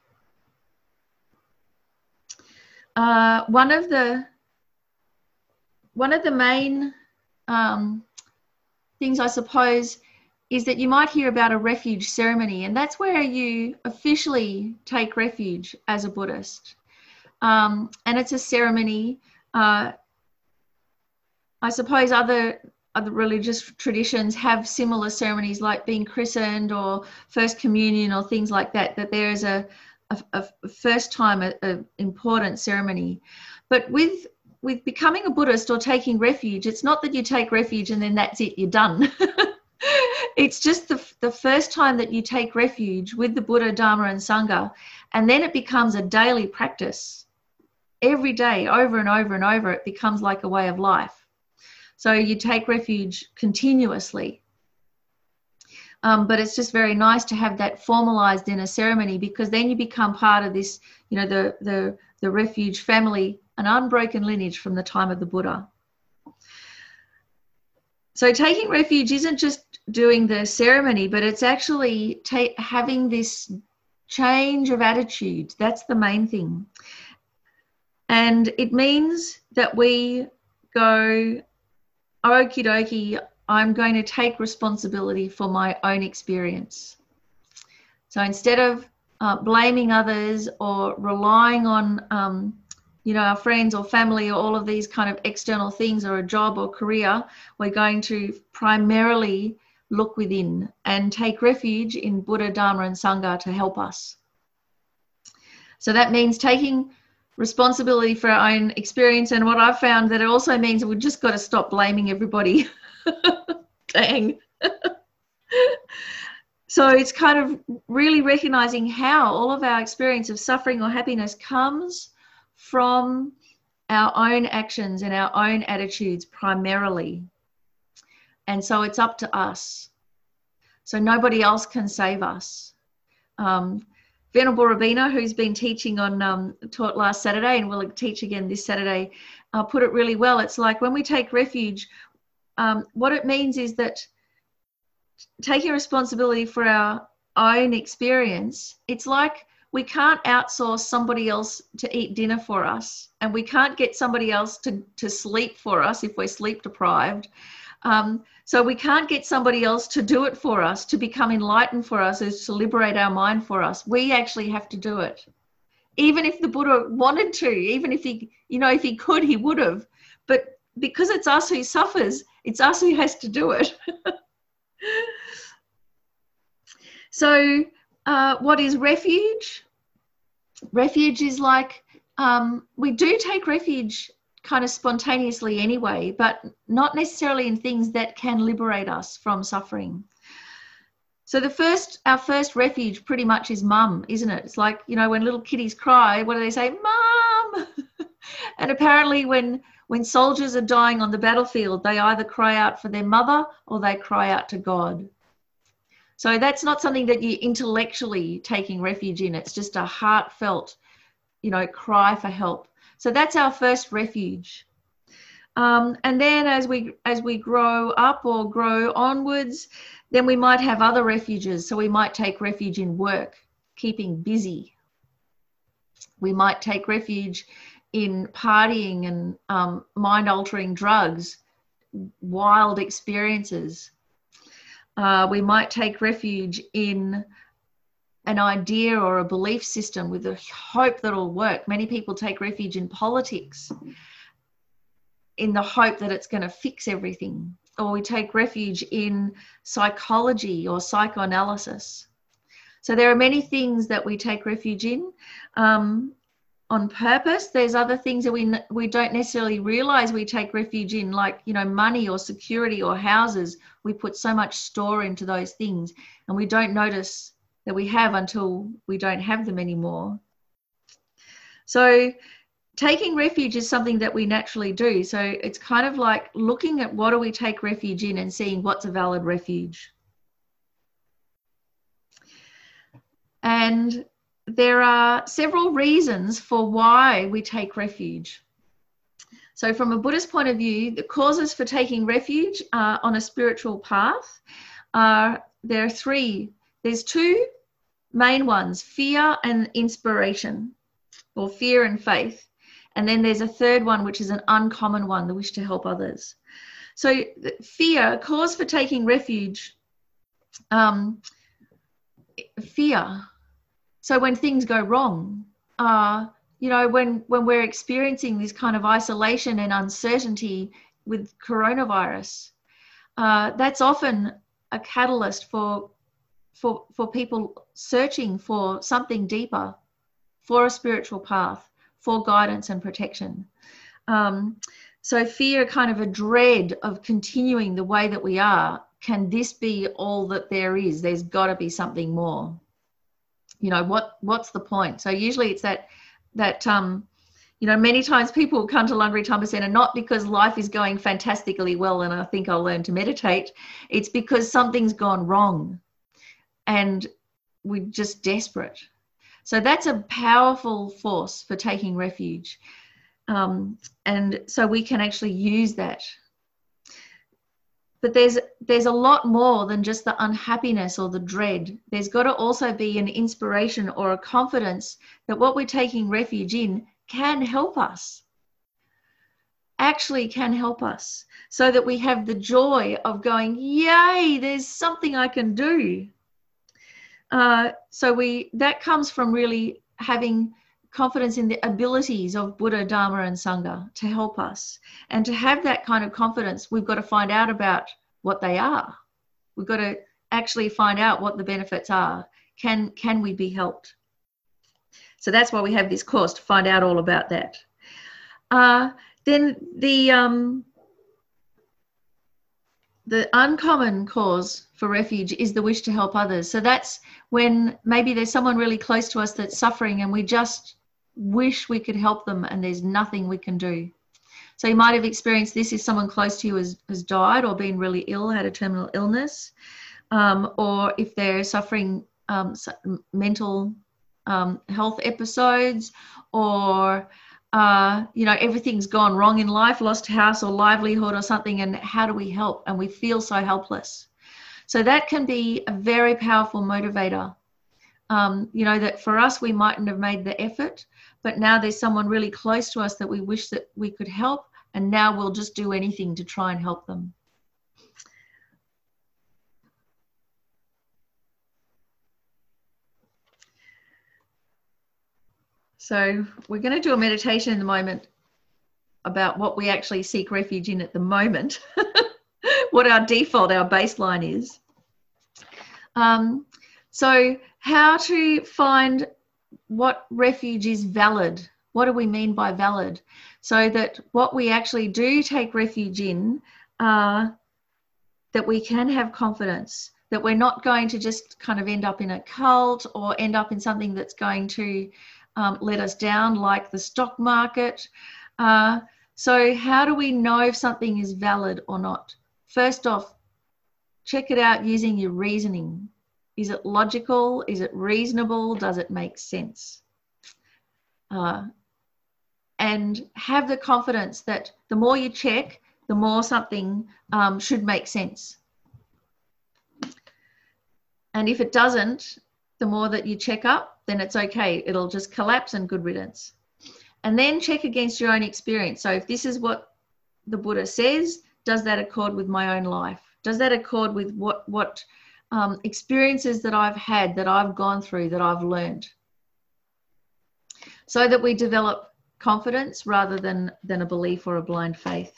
[SPEAKER 1] one of the main things, I suppose, is that you might hear about a refuge ceremony, and that's where you officially take refuge as a Buddhist. And it's a ceremony. I suppose other religious traditions have similar ceremonies, like being christened or first communion or things like that, that there is a first time a important ceremony. But with becoming a Buddhist or taking refuge, it's not that you take refuge and then that's it, you're done. It's just the first time that you take refuge with the Buddha, Dharma and Sangha, and then it becomes a daily practice. Every day, over and over and over, it becomes like a way of life. So you take refuge continuously. But it's just very nice to have that formalized in a ceremony, because then you become part of this, you know, the refuge family, an unbroken lineage from the time of the Buddha. So taking refuge isn't just doing the ceremony, but it's actually having this change of attitude. That's the main thing. And it means that we go, okie dokie, I'm going to take responsibility for my own experience. So instead of blaming others or relying on, you know, our friends or family or all of these kind of external things, or a job or career, we're going to primarily look within and take refuge in Buddha, Dharma and Sangha to help us. So that means taking responsibility for our own experience. And what I've found that it also means that we've just got to stop blaming everybody. Dang. So it's kind of really recognizing how all of our experience of suffering or happiness comes from our own actions and our own attitudes primarily. And so it's up to us. So nobody else can save us. Venerable Robina, who's been teaching on, taught last Saturday and will teach again this Saturday, put it really well. It's like when we take refuge, what it means is that taking responsibility for our own experience, it's like we can't outsource somebody else to eat dinner for us, and we can't get somebody else to sleep for us if we're sleep deprived. So we can't get somebody else to do it for us, to become enlightened for us, or to liberate our mind for us. We actually have to do it. Even if the Buddha wanted to, even if he, you know, if he could, he would have. But because it's us who suffers, it's us who has to do it. So what is refuge? Refuge is like, we do take refuge kind of spontaneously anyway, but not necessarily in things that can liberate us from suffering. So our first refuge pretty much is mum, isn't it? It's like, you know, when little kiddies cry, what do they say? Mum! And apparently when soldiers are dying on the battlefield, they either cry out for their mother or they cry out to God. So that's not something that you're intellectually taking refuge in. It's just a heartfelt, you know, cry for help. So that's our first refuge. And then as we grow up or grow onwards, then we might have other refuges. So we might take refuge in work, keeping busy. We might take refuge in partying and mind-altering drugs, wild experiences. We might take refuge in an idea or a belief system with the hope that it'll work. Many people take refuge in politics in the hope that it's going to fix everything. Or we take refuge in psychology or psychoanalysis. So there are many things that we take refuge in. on purpose. There's other things that we don't necessarily realize we take refuge in, like, you know, money or security or houses. We put so much store into those things, and we don't notice that we have until we don't have them anymore. So taking refuge is something that we naturally do. So it's kind of like looking at what do we take refuge in and seeing what's a valid refuge. And there are several reasons for why we take refuge. So from a Buddhist point of view, the causes for taking refuge on a spiritual path there are three. There's two main ones: fear and inspiration, or fear and faith. And then there's a third one, which is an uncommon one, the wish to help others. So fear, cause for taking refuge, fear. So when things go wrong, you know, when we're experiencing this kind of isolation and uncertainty with coronavirus, that's often a catalyst for people searching for something deeper, for a spiritual path, for guidance and protection. So fear, kind of a dread of continuing the way that we are. Can this be all that there is? There's got to be something more. You know, what's the point? So usually it's that you know, many times people come to Lungri Tamba Center not because life is going fantastically well and I think I'll learn to meditate. It's because something's gone wrong and we're just desperate. So that's a powerful force for taking refuge. And so we can actually use that. But there's a lot more than just the unhappiness or the dread. There's got to also be an inspiration or a confidence that what we're taking refuge in can help us, actually can help us, so that we have the joy of going, yay, there's something I can do. So that comes from really having confidence in the abilities of Buddha, Dharma, and Sangha to help us. And to have that kind of confidence, we've got to find out about what they are. We've got to actually find out what the benefits are. Can we be helped? So that's why we have this course, to find out all about that. Then the uncommon cause for refuge is the wish to help others. So that's when maybe there's someone really close to us that's suffering and we just wish we could help them and there's nothing we can do. So you might have experienced this if someone close to you has died or been really ill, had a terminal illness, or if they're suffering mental health episodes, or you know, everything's gone wrong in life, lost house or livelihood or something, and how do we help? And we feel so helpless. So that can be a very powerful motivator. You know, that for us, we mightn't have made the effort, but now there's someone really close to us that we wish that we could help, and now we'll just do anything to try and help them. So we're going to do a meditation in a moment about what we actually seek refuge in at the moment, what our default, our baseline is. So how to find what refuge is valid. What do we mean by valid? So that what we actually do take refuge in, that we can have confidence, that we're not going to just kind of end up in a cult or end up in something that's going to let us down, like the stock market. So how do we know if something is valid or not? First off, check it out using your reasoning. Is it logical? Is it reasonable? Does it make sense? And have the confidence that the more you check, the more something should make sense. And if it doesn't, the more that you check up, then it's okay. It'll just collapse and good riddance. And then check against your own experience. So if this is what the Buddha says, does that accord with my own life? Does that accord with what experiences that I've had, that I've gone through, that I've learned? So that we develop confidence rather than a belief or a blind faith.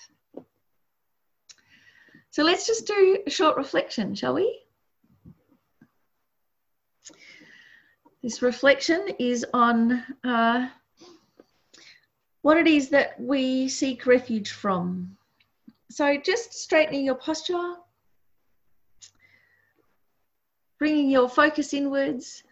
[SPEAKER 1] So let's just do a short reflection, shall we? This reflection is on what it is that we seek refuge from. So just straightening your posture, bringing your focus inwards,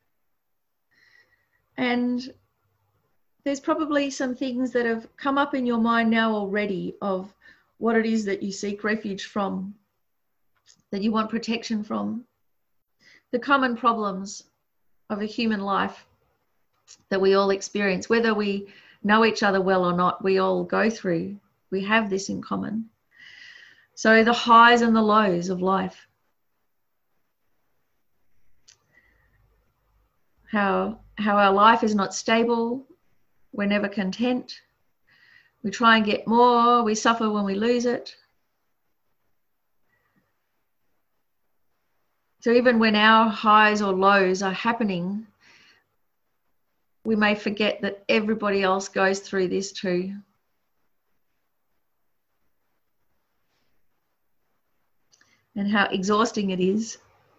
[SPEAKER 1] and there's probably some things that have come up in your mind now already of what it is that you seek refuge from, that you want protection from. The common problems of a human life that we all experience, whether we know each other well or not, we all go through. We have this in common. So the highs and the lows of life. How our life is not stable. We're never content. We try and get more. We suffer when we lose it. So even when our highs or lows are happening, we may forget that everybody else goes through this too. And how exhausting it is.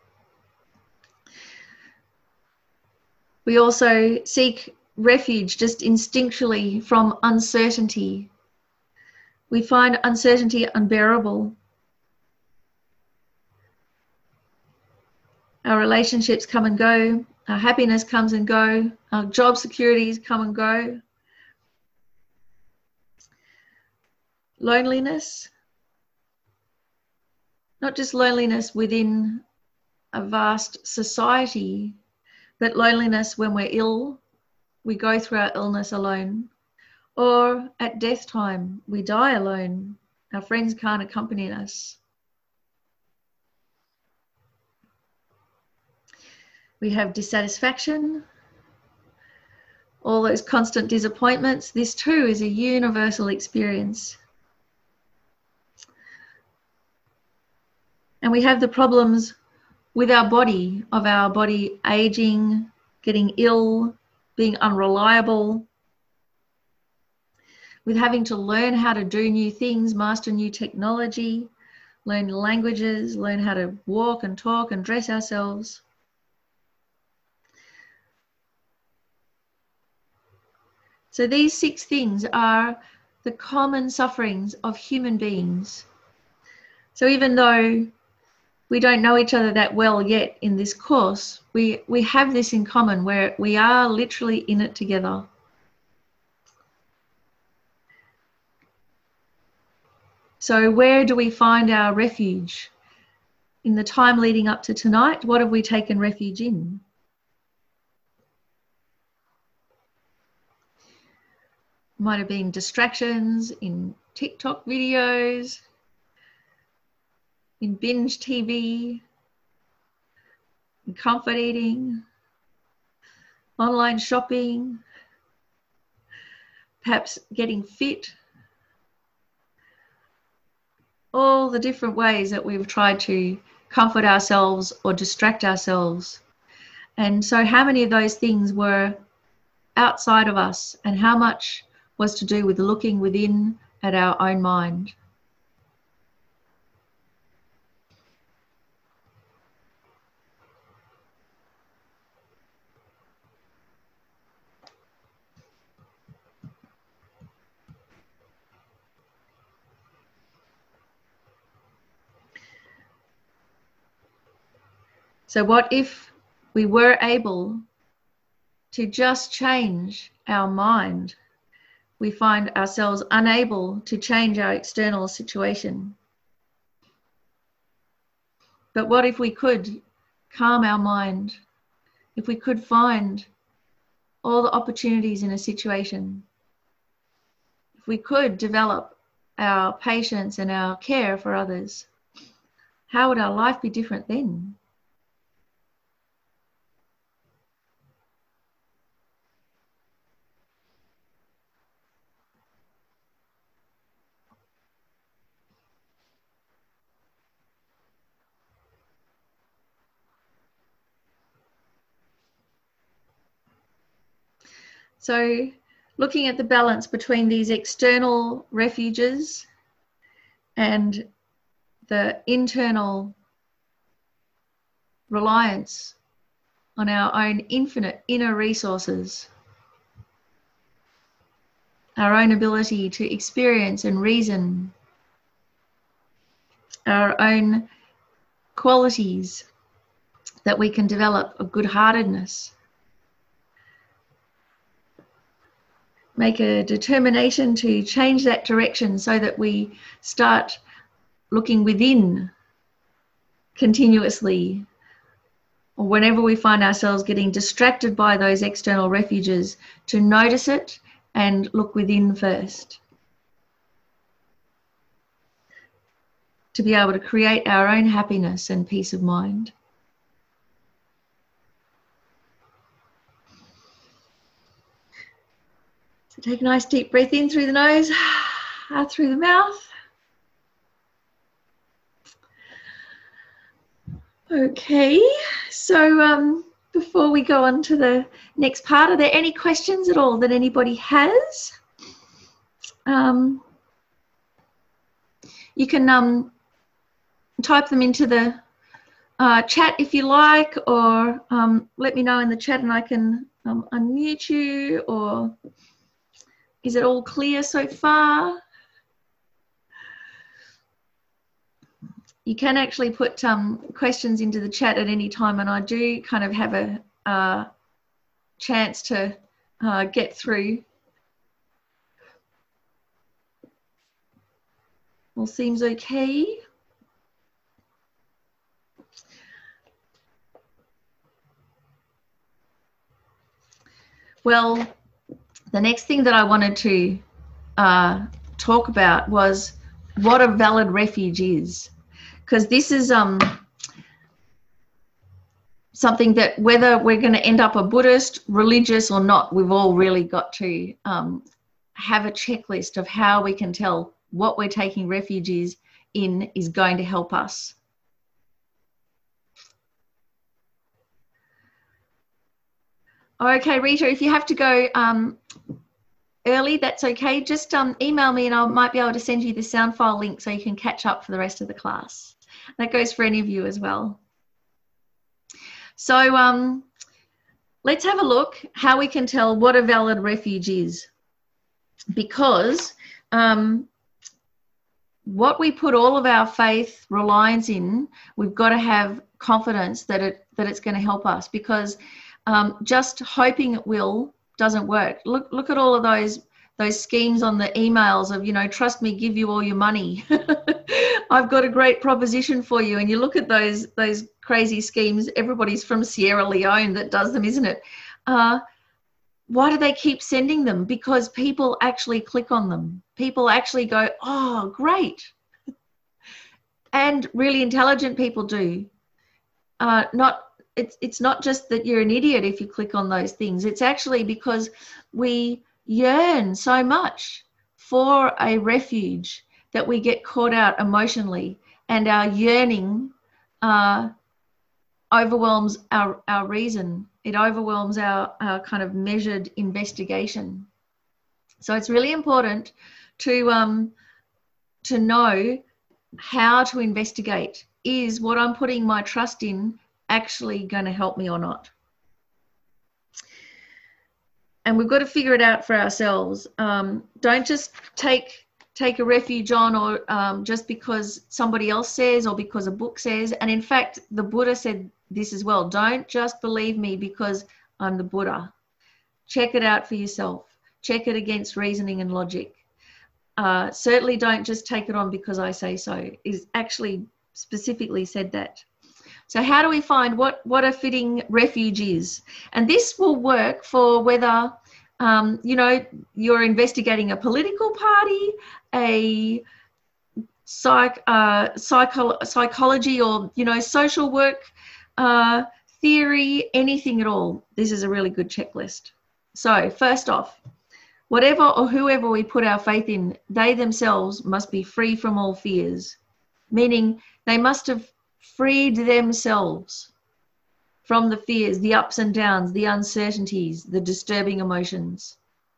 [SPEAKER 1] We also seek refuge just instinctually from uncertainty. We find uncertainty unbearable. Our relationships come and go. Our happiness comes and go. Our job securities come and go. Loneliness. Not just loneliness within a vast society, but loneliness when we're ill. We go through our illness alone. Or at death time, we die alone. Our friends can't accompany us. We have dissatisfaction, all those constant disappointments. This too is a universal experience. And we have the problems with our body, of our body aging, getting ill, being unreliable, with having to learn how to do new things, master new technology, learn languages, learn how to walk and talk and dress ourselves. So these 6 things are the common sufferings of human beings. So even though we don't know each other that well yet in this course, we have this in common, where we are literally in it together. So where do we find our refuge? In the time leading up to tonight, what have we taken refuge in? Might have been distractions in TikTok videos, in binge TV, in comfort eating, online shopping, perhaps getting fit. All the different ways that we've tried to comfort ourselves or distract ourselves. And so how many of those things were outside of us, and how much was to do with looking within at our own mind? So what if we were able to just change our mind? We find ourselves unable to change our external situation. But what if we could calm our mind? If we could find all the opportunities in a situation? If we could develop our patience and our care for others? How would our life be different then? So looking at the balance between these external refuges and the internal reliance on our own infinite inner resources. our own ability to experience and reason, our own qualities that we can develop of good-heartedness. Make a determination to change that direction so that we start looking within continuously, or whenever we find ourselves getting distracted by those external refuges, to notice it and look within first, to be able to create our own happiness and peace of mind. So take a nice deep breath in through the nose, out through the mouth. Okay, so before we go on to the next part, are there any questions at all that anybody has? You can type them into the chat if you like, or let me know in the chat and I can unmute you, or is it all clear so far? You can actually put questions into the chat at any time, and I do kind of have a chance to get through. All seems okay. Well, the next thing that I wanted to talk about was what a valid refuge is. Because this is something that, whether we're going to end up a Buddhist, religious or not, we've all really got to have a checklist of how we can tell what we're taking refuge in is going to help us. Okay, Rita, if you have to go early, that's okay. Just email me and I might be able to send you the sound file link so you can catch up for the rest of the class. That goes for any of you as well. So let's have a look how we can tell what a valid refuge is. Because what we put all of our faith reliance in, we've got to have confidence that it's going to help us, because just hoping it will doesn't work. Look at all of those schemes on the emails of, you know, trust me, give you all your money. I've got a great proposition for you. And you look at those crazy schemes. Everybody's from Sierra Leone that does them, isn't it? Why do they keep sending them? Because people actually click on them. People actually go, oh, great. And really intelligent people do. It's not just that you're an idiot if you click on those things. It's actually because we yearn so much for a refuge that we get caught out emotionally, and our yearning overwhelms our reason. It overwhelms our kind of measured investigation. So it's really important to know how to investigate. Is what I'm putting my trust in actually going to help me or not? And we've got to figure it out for ourselves. Don't just take a refuge on, or just because somebody else says or because a book says. And in fact, the Buddha said this as well. Don't just believe me because I'm the Buddha. Check it out for yourself. Check it against reasoning and logic. Certainly don't just take it on because I say so. Is actually specifically said that. So how do we find what a fitting refuge is? And this will work for whether, you know, you're investigating a political party, a psychology, or, you know, social work theory, anything at all. This is a really good checklist. So first off, whatever or whoever we put our faith in, they themselves must be free from all fears, meaning they must have freed themselves from the fears, the ups and downs, the uncertainties, the disturbing emotions.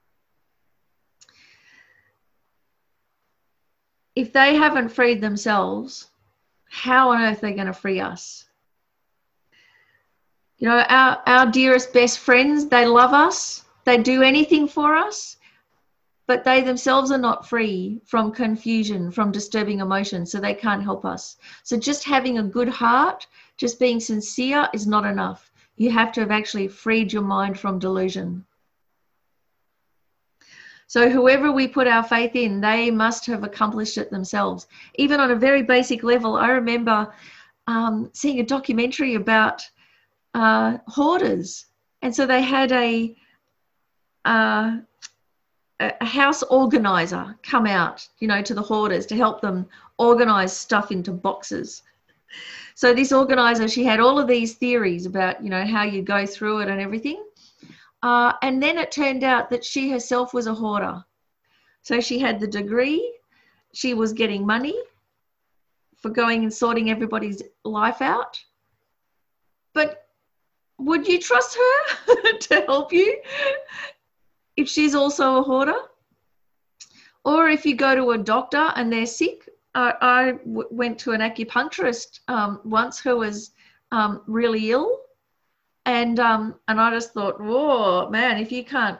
[SPEAKER 1] If they haven't freed themselves, how on earth are they going to free us? You know, our dearest best friends, they love us. They do anything for us. but they themselves are not free from confusion, from disturbing emotions, so they can't help us. So just having a good heart, just being sincere is not enough. You have to have actually freed your mind from delusion. So whoever we put our faith in, they must have accomplished it themselves. Even on a very basic level, I remember seeing a documentary about hoarders. And so they had a house organizer come out, to the hoarders to help them organize stuff into boxes. So this organizer, she had all of these theories about, how you go through it and everything. And then it turned out that she herself was a hoarder. So she had the degree, she was getting money for going and sorting everybody's life out. But would you trust her to help you if she's also a hoarder? Or if you go to a doctor and they're sick. I went to an acupuncturist once who was really ill. And I just thought, whoa, man, if you can't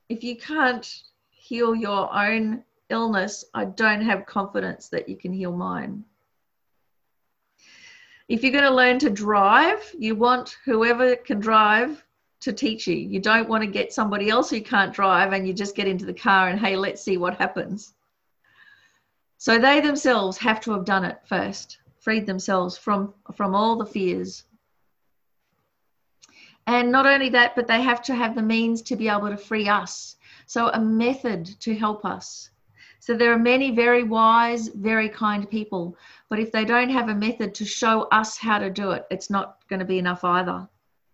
[SPEAKER 1] heal your own illness, I don't have confidence that you can heal mine. If you're going to learn to drive, you want whoever can drive to teach you. You don't want to get somebody else who can't drive and you just get into the car and, hey, let's see what happens. So they themselves have to have done it first, freed themselves from all the fears. And not only that, but they have to have the means to be able to free us. So a method to help us. So there are many very wise, very kind people, but if they don't have a method to show us how to do it, it's not going to be enough either.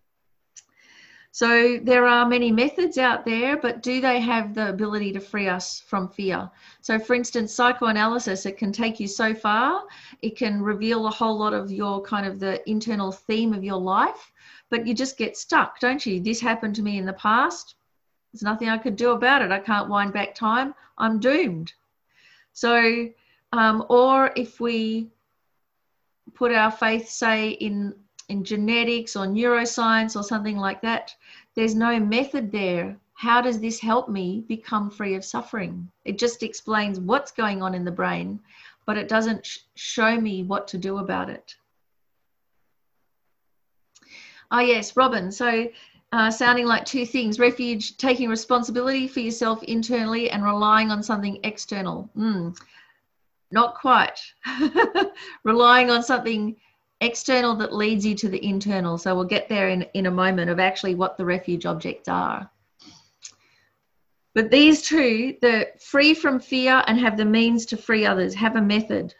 [SPEAKER 1] So there are many methods out there, but do they have the ability to free us from fear? So for instance, psychoanalysis, it can take you so far. It can reveal a whole lot of your the internal theme of your life, but you just get stuck, don't you? This happened to me in the past. There's nothing I could do about it. I can't wind back time. I'm doomed. So, or if we put our faith, say, in genetics or neuroscience or something like that, there's no method there. How does this help me become free of suffering? It just explains what's going on in the brain, but it doesn't show me what to do about it. Oh yes, Robin. So sounding like two things: refuge, taking responsibility for yourself internally, and relying on something external. Not quite. Relying on something external that leads you to the internal. So we'll get there in a moment of actually what the refuge objects are. But these two, the free from fear and have the means to free others, have a method.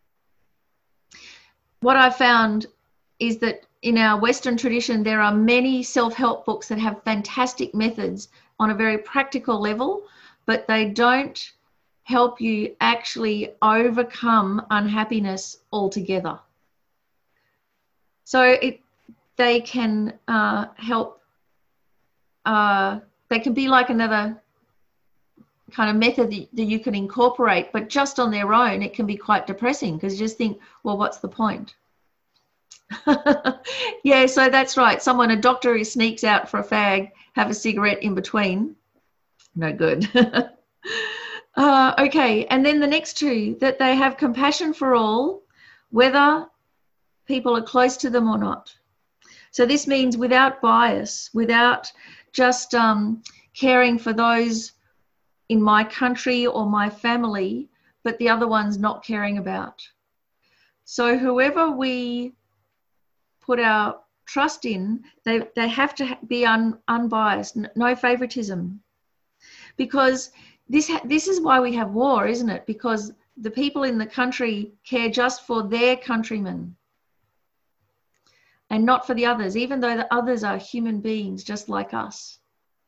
[SPEAKER 1] What I found is that in our Western tradition, there are many self-help books that have fantastic methods on a very practical level, but they don't help you actually overcome unhappiness altogether. So they can help, they can be like another kind of method that you can incorporate, but just on their own, it can be quite depressing because you just think, well, what's the point? Yeah, so that's right. A doctor who sneaks out for a fag, have a cigarette in between. No good. Okay, and then the next two, that they have compassion for all, whether people are close to them or not. So this means without bias, without just caring for those in my country or my family, but the other ones not caring about. So whoever we put our trust in, they have to be unbiased, no favoritism. Because this is why we have war, isn't it? Because the people in the country care just for their countrymen and not for the others, even though the others are human beings just like us.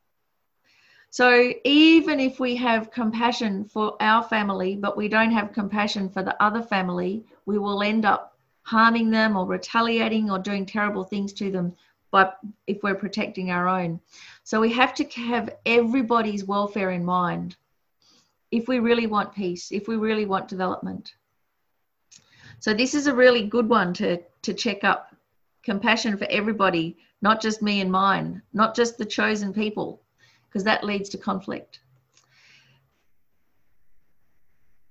[SPEAKER 1] So even if we have compassion for our family, but we don't have compassion for the other family, we will end up harming them or retaliating or doing terrible things to them if we're protecting our own. So we have to have everybody's welfare in mind if we really want peace, if we really want development. So this is a really good one to check up. Compassion for everybody, not just me and mine, not just the chosen people, because that leads to conflict.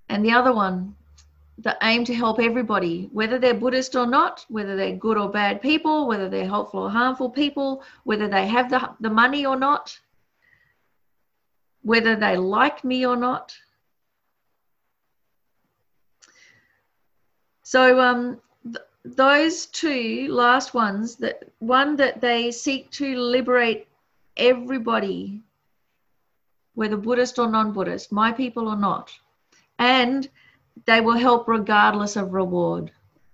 [SPEAKER 1] And the other one, the aim to help everybody, whether they're Buddhist or not, whether they're good or bad people, whether they're helpful or harmful people, whether they have the money or not, whether they like me or not. So those two last ones, that they seek to liberate everybody, whether Buddhist or non-Buddhist, my people or not, and they will help regardless of reward.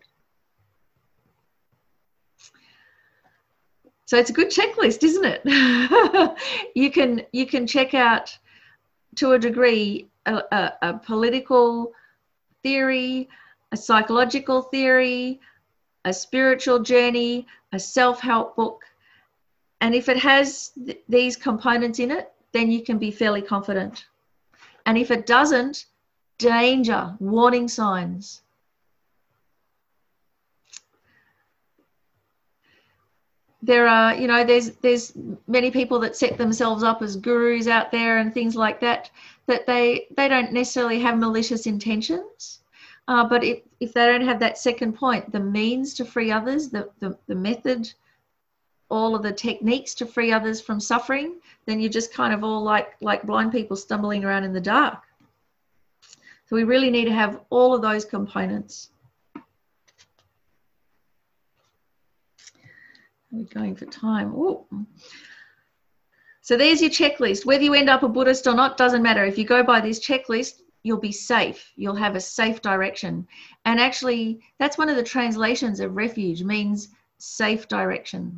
[SPEAKER 1] So it's a good checklist, isn't it? you can check out, to a degree, a political theory, a psychological theory, a spiritual journey, a self-help book. And if it has these components in it, then you can be fairly confident. And if it doesn't, danger, warning signs. There are, there's many people that set themselves up as gurus out there and things like that, that they don't necessarily have malicious intentions. But if they don't have that second point, the means to free others, the method, all of the techniques to free others from suffering, then you're just kind of all like blind people stumbling around in the dark. So we really need to have all of those components. We're going for time. Ooh. So there's your checklist. Whether you end up a Buddhist or not, doesn't matter. If you go by this checklist, you'll be safe. You'll have a safe direction. And actually, that's one of the translations of refuge, means safe direction.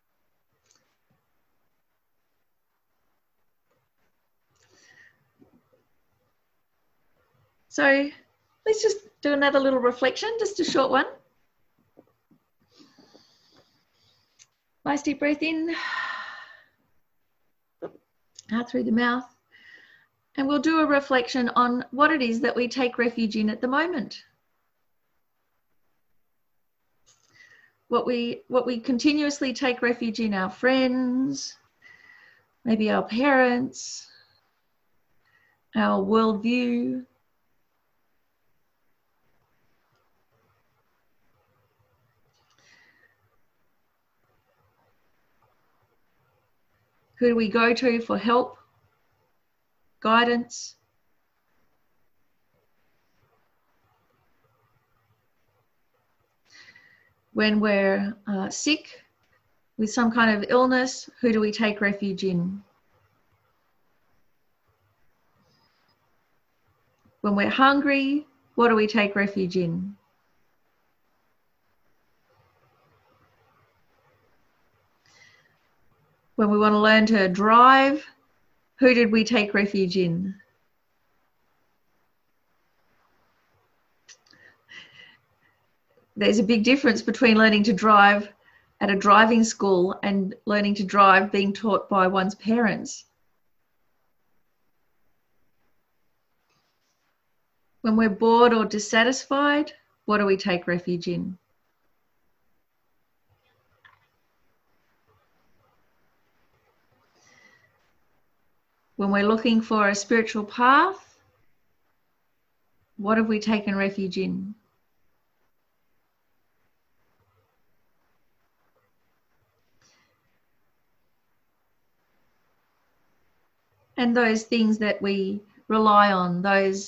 [SPEAKER 1] So let's just do another little reflection, just a short one. Nice deep breath in, out through the mouth. And we'll do a reflection on what it is that we take refuge in at the moment. What we continuously take refuge in, our friends, maybe our parents, our worldview. Who do we go to for help, guidance? When we're sick with some kind of illness, who do we take refuge in? When we're hungry, what do we take refuge in? When we want to learn to drive, who did we take refuge in? There's a big difference between learning to drive at a driving school and learning to drive being taught by one's parents. When we're bored or dissatisfied, what do we take refuge in? When we're looking for a spiritual path, what have we taken refuge in? And those things that we rely on, those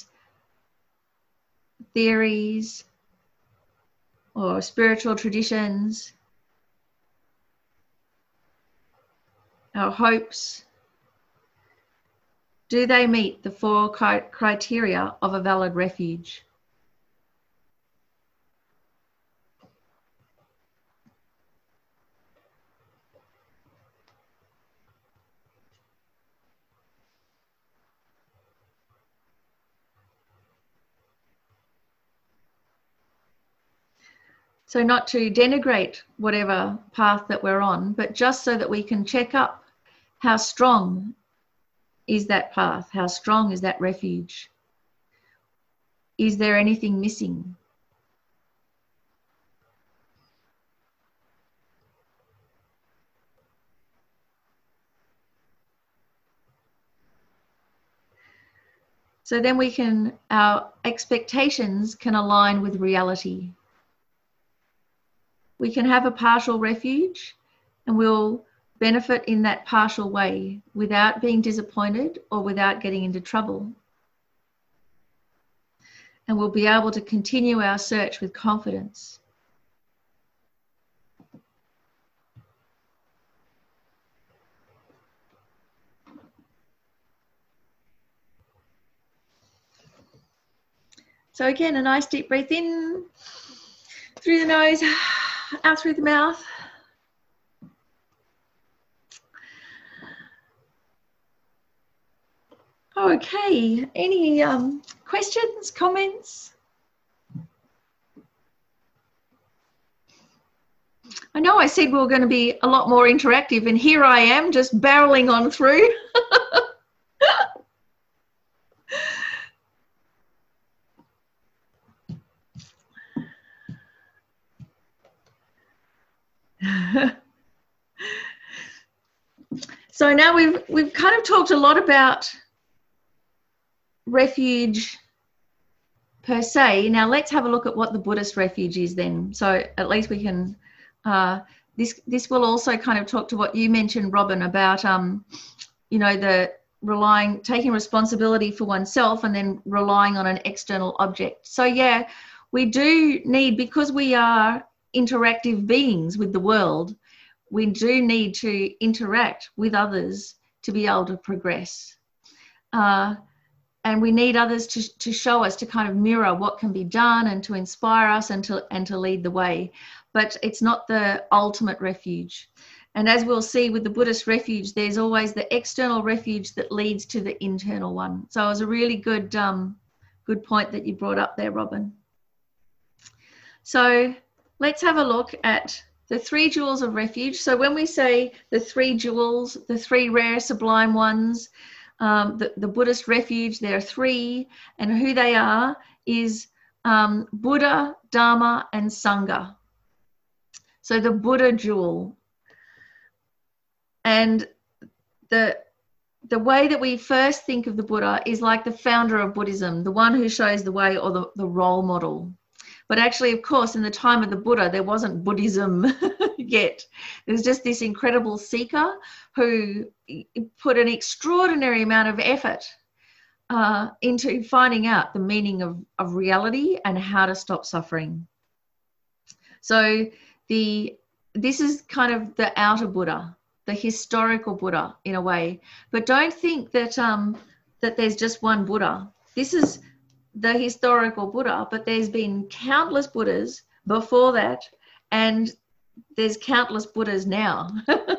[SPEAKER 1] theories or spiritual traditions, our hopes, do they meet the 4 criteria of a valid refuge? So not to denigrate whatever path that we're on, but just so that we can check up how strong is that path? How strong is that refuge? Is there anything missing? So then our expectations can align with reality. We can have a partial refuge and we'll benefit in that partial way without being disappointed or without getting into trouble. And we'll be able to continue our search with confidence. So again, a nice deep breath in through the nose, out through the mouth. Okay, any questions, comments? I know I said we were going to be a lot more interactive, and here I am just barreling on through. So now we've kind of talked a lot about refuge per se. Now let's have a look at what the Buddhist refuge is then. So at least we can, this will also kind of talk to what you mentioned, Robin, about, you know, taking responsibility for oneself and then relying on an external object. So yeah, we do need, because we are interactive beings with the world, we do need to interact with others to be able to progress. And we need others to show us, to kind of mirror what can be done and to inspire us and to lead the way. But it's not the ultimate refuge. And as we'll see with the Buddhist refuge, there's always the external refuge that leads to the internal one. So it was a really good point that you brought up there, Robin. So let's have a look at the 3 jewels of refuge. So when we say the 3 jewels, the 3 rare sublime ones, the Buddhist refuge, there are 3, and who they are is Buddha, Dharma, and Sangha. So the Buddha jewel. And the way that we first think of the Buddha is like the founder of Buddhism, the one who shows the way, or the role model. But actually, of course, in the time of the Buddha, there wasn't Buddhism yet. There was just this incredible seeker who put an extraordinary amount of effort into finding out the meaning of reality and how to stop suffering. So this is kind of the outer Buddha, the historical Buddha in a way. But don't think that that there's just one Buddha. This is the historical Buddha, but there's been countless Buddhas before that, and there's countless Buddhas now.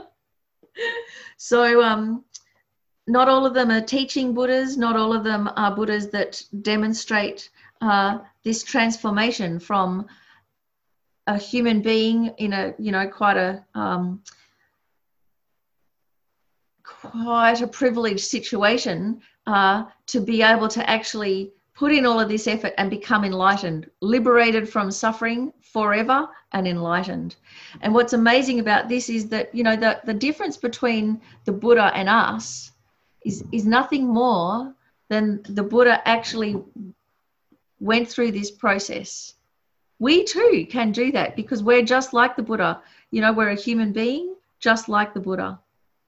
[SPEAKER 1] So not all of them are teaching Buddhas, not all of them are Buddhas that demonstrate this transformation from a human being in a, you know, quite a privileged situation to be able to actually put in all of this effort and become enlightened, liberated from suffering forever and enlightened. And what's amazing about this is that, you know, the difference between the Buddha and us is nothing more than the Buddha actually went through this process. We too can do that because we're just like the Buddha. You know, we're a human being just like the Buddha.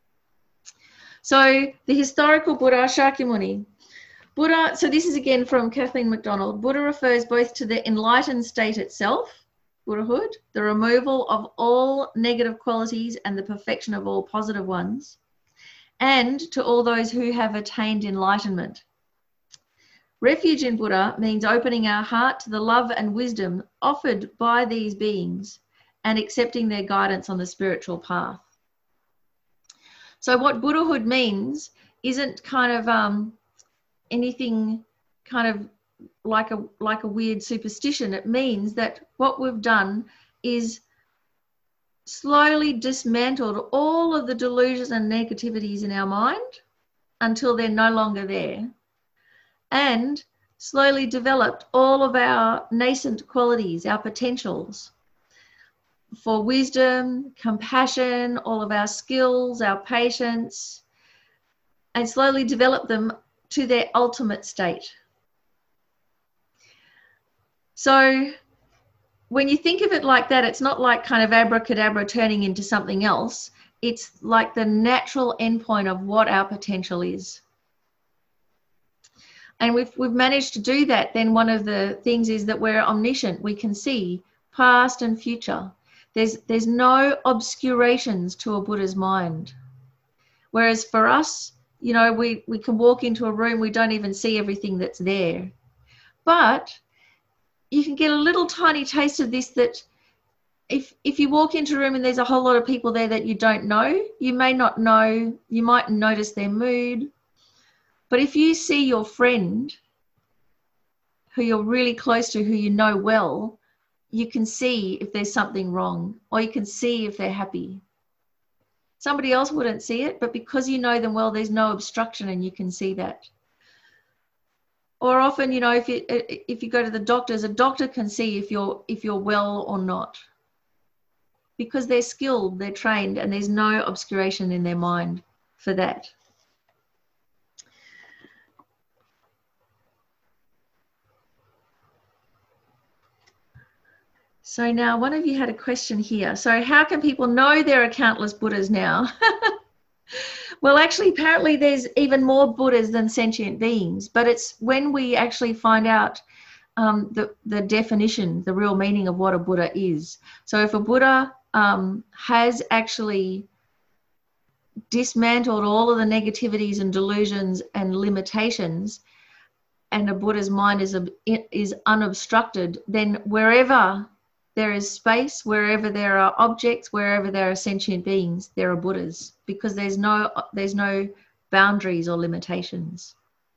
[SPEAKER 1] So the historical Buddha, Shakyamuni. Buddha, so this is again from Kathleen MacDonald. Buddha refers both to the enlightened state itself, Buddhahood, the removal of all negative qualities and the perfection of all positive ones, and to all those who have attained enlightenment. Refuge in Buddha means opening our heart to the love and wisdom offered by these beings and accepting their guidance on the spiritual path. So what Buddhahood means isn't kind of anything kind of like a weird superstition. It means that what we've done is slowly dismantled all of the delusions and negativities in our mind until they're no longer there, and slowly developed all of our nascent qualities, our potentials for wisdom, compassion, all of our skills, our patience, and slowly develop them to their ultimate state. So when you think of it like that, it's not like kind of abracadabra turning into something else. It's like the natural endpoint of what our potential is. And we've managed to do that. Then one of the things is that we're omniscient. We can see past and future. There's no obscurations to a Buddha's mind. Whereas for us, you know, we can walk into a room, we don't even see everything that's there. But you can get a little tiny taste of this, that if you walk into a room and there's a whole lot of people there that you don't know, you may not know, you might notice their mood. But if you see your friend who you're really close to, who you know well, you can see if there's something wrong, or you can see if they're happy. Somebody else wouldn't see it, but because you know them well, there's no obstruction and you can see that. Or often, you know, if you go to the doctors, a doctor can see if you're well or not, because they're skilled, they're trained, and there's no obscuration in their mind for that. So now one of you had a question here. So how can people know there are countless Buddhas now? Well, actually, apparently there's even more Buddhas than sentient beings, but it's when we actually find out the definition, the real meaning of what a Buddha is. So if a Buddha has actually dismantled all of the negativities and delusions and limitations, and a Buddha's mind is unobstructed, then wherever there is space, wherever there are objects, wherever there are sentient beings, there are Buddhas, because there's no boundaries or limitations.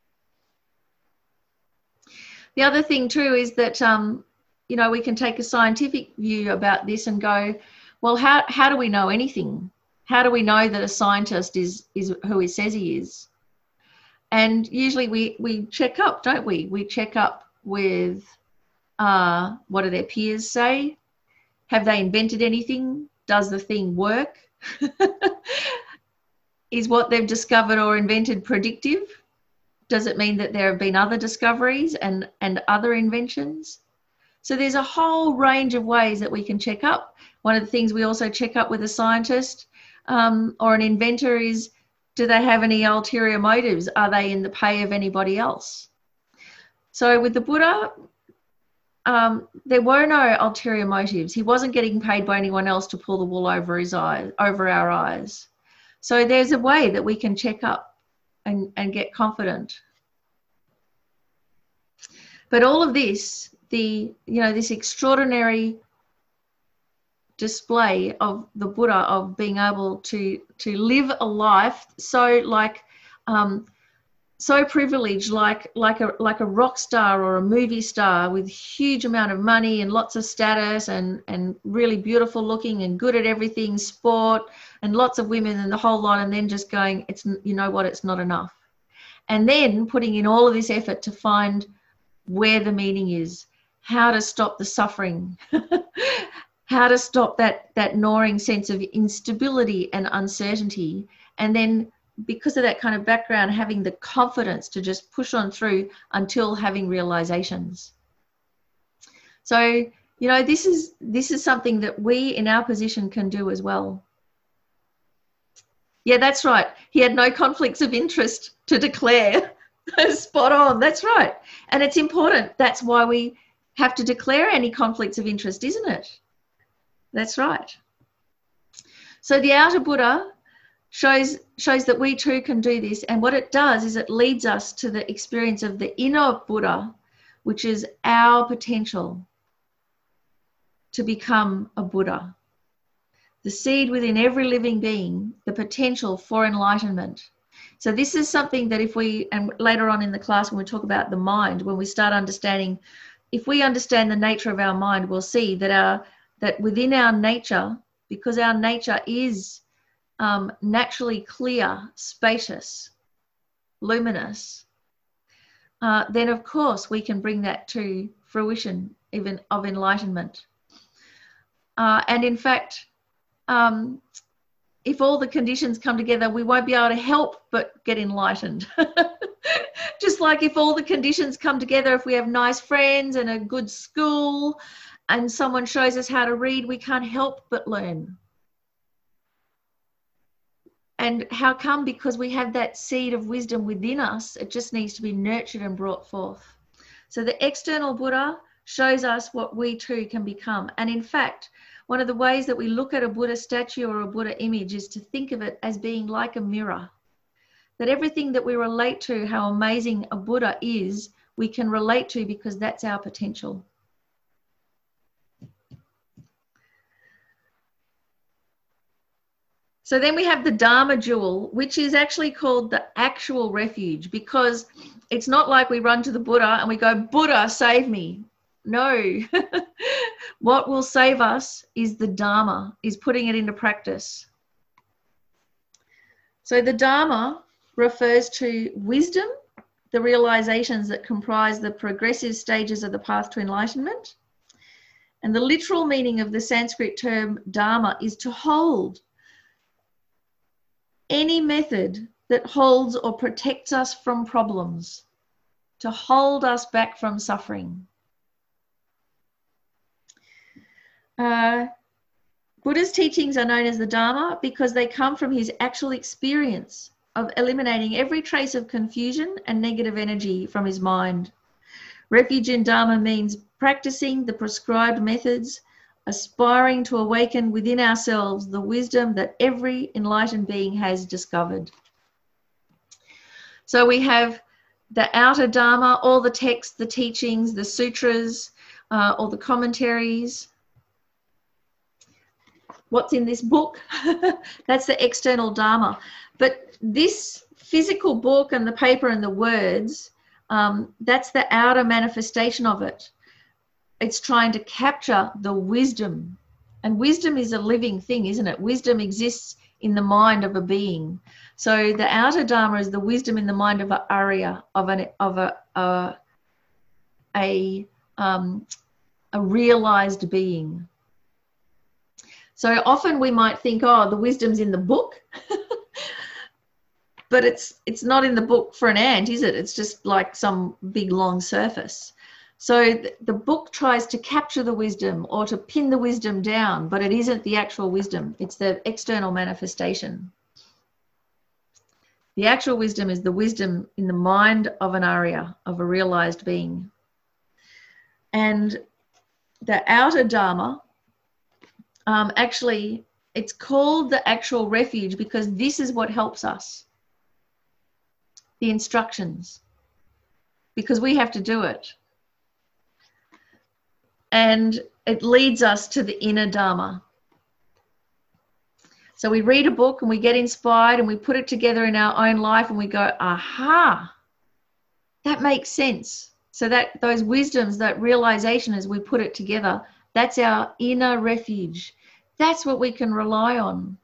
[SPEAKER 1] The other thing too is that you know, we can take a scientific view about this and go, well, how do we know anything? How do we know that a scientist is who he says he is? And usually we check up, don't we? We check up with what do their peers say? Have they invented anything? Does the thing work? Is what they've discovered or invented predictive? Does it mean that there have been other discoveries and other inventions? So there's a whole range of ways that we can check up. One of the things we also check up with a scientist or an inventor is, do they have any ulterior motives? Are they in the pay of anybody else? So with the Buddha, there were no ulterior motives. He wasn't getting paid by anyone else to pull the wool over his eyes, over our eyes. So there's a way that we can check up and get confident. But all of this, this extraordinary display of the Buddha, of being able to live a life so privileged, like a rock star or a movie star with huge amount of money and lots of status and really beautiful looking and good at everything, sport and lots of women and the whole lot, and then just going, it's not enough. And then putting in all of this effort to find where the meaning is, how to stop the suffering, how to stop that gnawing sense of instability and uncertainty, and then because of that kind of background, having the confidence to just push on through until having realizations. So, this is something that we in our position can do as well. Yeah, that's right. He had no conflicts of interest to declare. Spot on. That's right. And it's important. That's why we have to declare any conflicts of interest, isn't it? That's right. So the outer Buddha shows that we too can do this. And what it does is it leads us to the experience of the inner Buddha, which is our potential to become a Buddha. The seed within every living being, the potential for enlightenment. So this is something that and later on in the class when we talk about the mind, when we start understanding, if we understand the nature of our mind, we'll see that within our nature, because our nature is naturally clear, spacious, luminous, then of course we can bring that to fruition, even of enlightenment. And in fact, if all the conditions come together, we won't be able to help but get enlightened. Just like if all the conditions come together, if we have nice friends and a good school and someone shows us how to read, we can't help but learn. And how come? Because we have that seed of wisdom within us. It just needs to be nurtured and brought forth. So the external Buddha shows us what we too can become. And in fact, one of the ways that we look at a Buddha statue or a Buddha image is to think of it as being like a mirror. That everything that we relate to, how amazing a Buddha is, we can relate to because that's our potential. So then we have the Dharma jewel, which is actually called the actual refuge, because it's not like we run to the Buddha and we go, Buddha, save me. No. What will save us is the Dharma, is putting it into practice. So the Dharma refers to wisdom, the realizations that comprise the progressive stages of the path to enlightenment. And the literal meaning of the Sanskrit term Dharma is to hold. Any method that holds or protects us from problems, to hold us back from suffering. Buddha's teachings are known as the Dharma because they come from his actual experience of eliminating every trace of confusion and negative energy from his mind. Refuge in Dharma means practicing the prescribed methods, aspiring to awaken within ourselves the wisdom that every enlightened being has discovered. So we have the outer Dharma, all the texts, the teachings, the sutras, all the commentaries. What's in this book? That's the external Dharma. But this physical book and the paper and the words, that's the outer manifestation of it. It's trying to capture the wisdom. And wisdom is a living thing, isn't it? Wisdom exists in the mind of a being. So the outer Dharma is the wisdom in the mind of an Arya, of a realized being. So often we might think, oh, the wisdom's in the book. But it's not in the book for an ant, is it? It's just like some big long surface. So the book tries to capture the wisdom or to pin the wisdom down, but it isn't the actual wisdom. It's the external manifestation. The actual wisdom is the wisdom in the mind of an Arya, of a realized being. And the outer Dharma, actually, it's called the actual refuge because this is what helps us. The instructions. Because we have to do it. And it leads us to the inner Dharma. So we read a book and we get inspired and we put it together in our own life and we go, aha, that makes sense. So that those wisdoms, that realization as we put it together, that's our inner refuge. That's what we can rely on.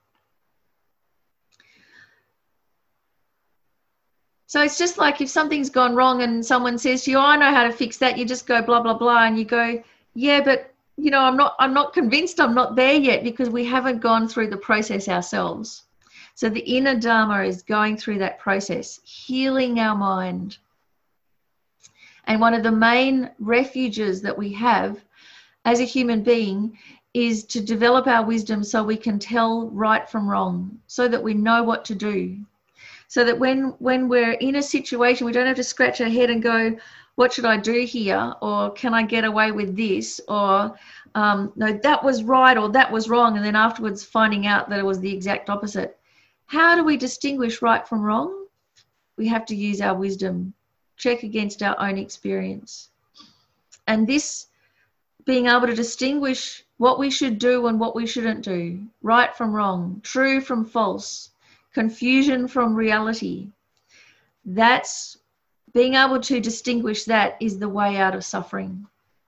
[SPEAKER 1] So it's just like if something's gone wrong and someone says to you, oh, I know how to fix that, you just go blah, blah, blah, and you go, yeah, but you know, I'm not convinced, I'm not there yet because we haven't gone through the process ourselves. So the inner Dharma is going through that process, healing our mind. And one of the main refuges that we have as a human being is to develop our wisdom so we can tell right from wrong, so that we know what to do. So that when we're in a situation, we don't have to scratch our head and go, what should I do here? Or can I get away with this? Or no, that was right or that was wrong. And then afterwards finding out that it was the exact opposite. How do we distinguish right from wrong? We have to use our wisdom, check against our own experience. And this being able to distinguish what we should do and what we shouldn't do, right from wrong, true from false, confusion from reality, that's being able to distinguish that is the way out of suffering.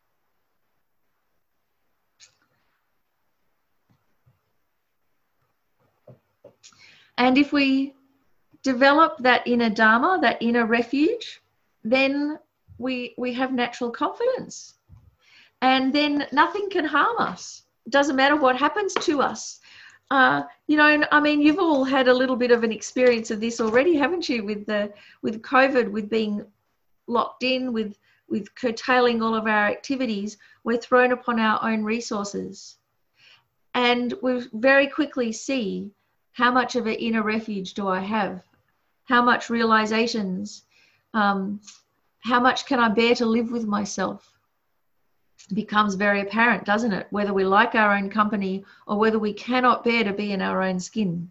[SPEAKER 1] And if we develop that inner Dharma, that inner refuge, then we have natural confidence. And then nothing can harm us. It doesn't matter what happens to us. you know, I mean, you've all had a little bit of an experience of this already, haven't you? With COVID, with being locked in, with curtailing all of our activities, we're thrown upon our own resources, and we very quickly see how much of an inner refuge do I have, how much realizations, how much can I bear to live with myself. Becomes very apparent, doesn't it? Whether we like our own company or whether we cannot bear to be in our own skin.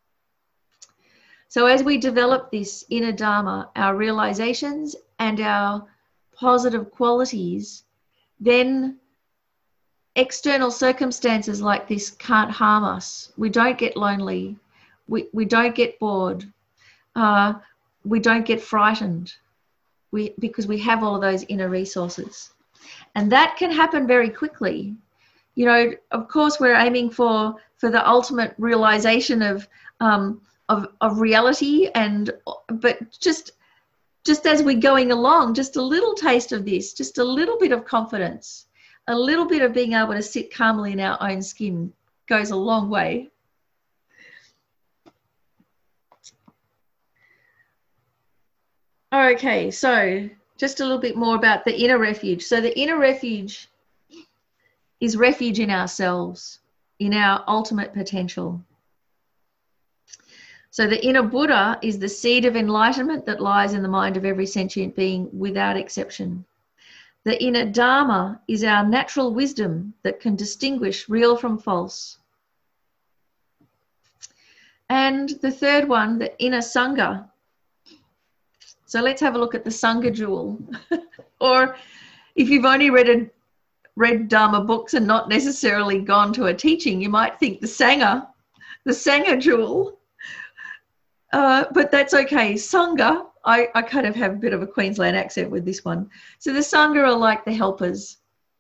[SPEAKER 1] So as we develop this inner Dharma, our realizations and our positive qualities, then external circumstances like this can't harm us. We don't get lonely. We don't get bored. We don't get frightened because we have all of those inner resources. And that can happen very quickly. You know, of course, we're aiming for the ultimate realization of reality, but just as we're going along, just a little taste of this, just a little bit of confidence, a little bit of being able to sit calmly in our own skin goes a long way. Okay, so just a little bit more about the inner refuge. So the inner refuge is refuge in ourselves, in our ultimate potential. So the inner Buddha is the seed of enlightenment that lies in the mind of every sentient being without exception. The inner Dharma is our natural wisdom that can distinguish real from false. And the third one, the inner Sangha. So let's have a look at the Sangha jewel. Or if you've only read Dharma books and not necessarily gone to a teaching, you might think the Sangha jewel. But that's okay. Sangha, I kind of have a bit of a Queensland accent with this one. So the Sangha are like the helpers.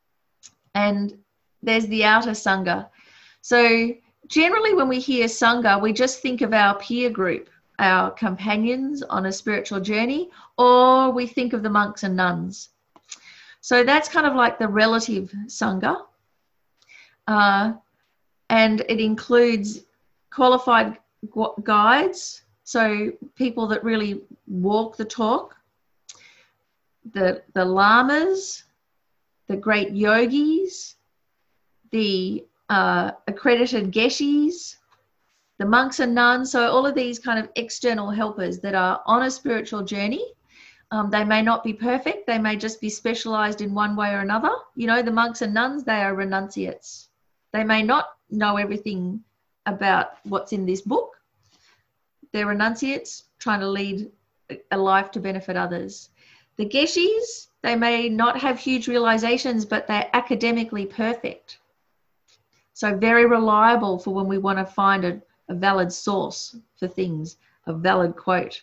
[SPEAKER 1] And there's the outer Sangha. So generally when we hear Sangha, we just think of our peer group, our companions on a spiritual journey, or we think of the monks and nuns. So that's kind of like the relative Sangha. And it includes qualified guides, so people that really walk the talk, the lamas, the great yogis, the accredited geshis, the monks and nuns. So all of these kind of external helpers that are on a spiritual journey. They may not be perfect. They may just be specialized in one way or another. You know, the monks and nuns, they are renunciates. They may not know everything about what's in this book. They're renunciates trying to lead a life to benefit others. The geshis, they may not have huge realizations, but they're academically perfect. So very reliable for when we want to find a valid source for things, a valid quote.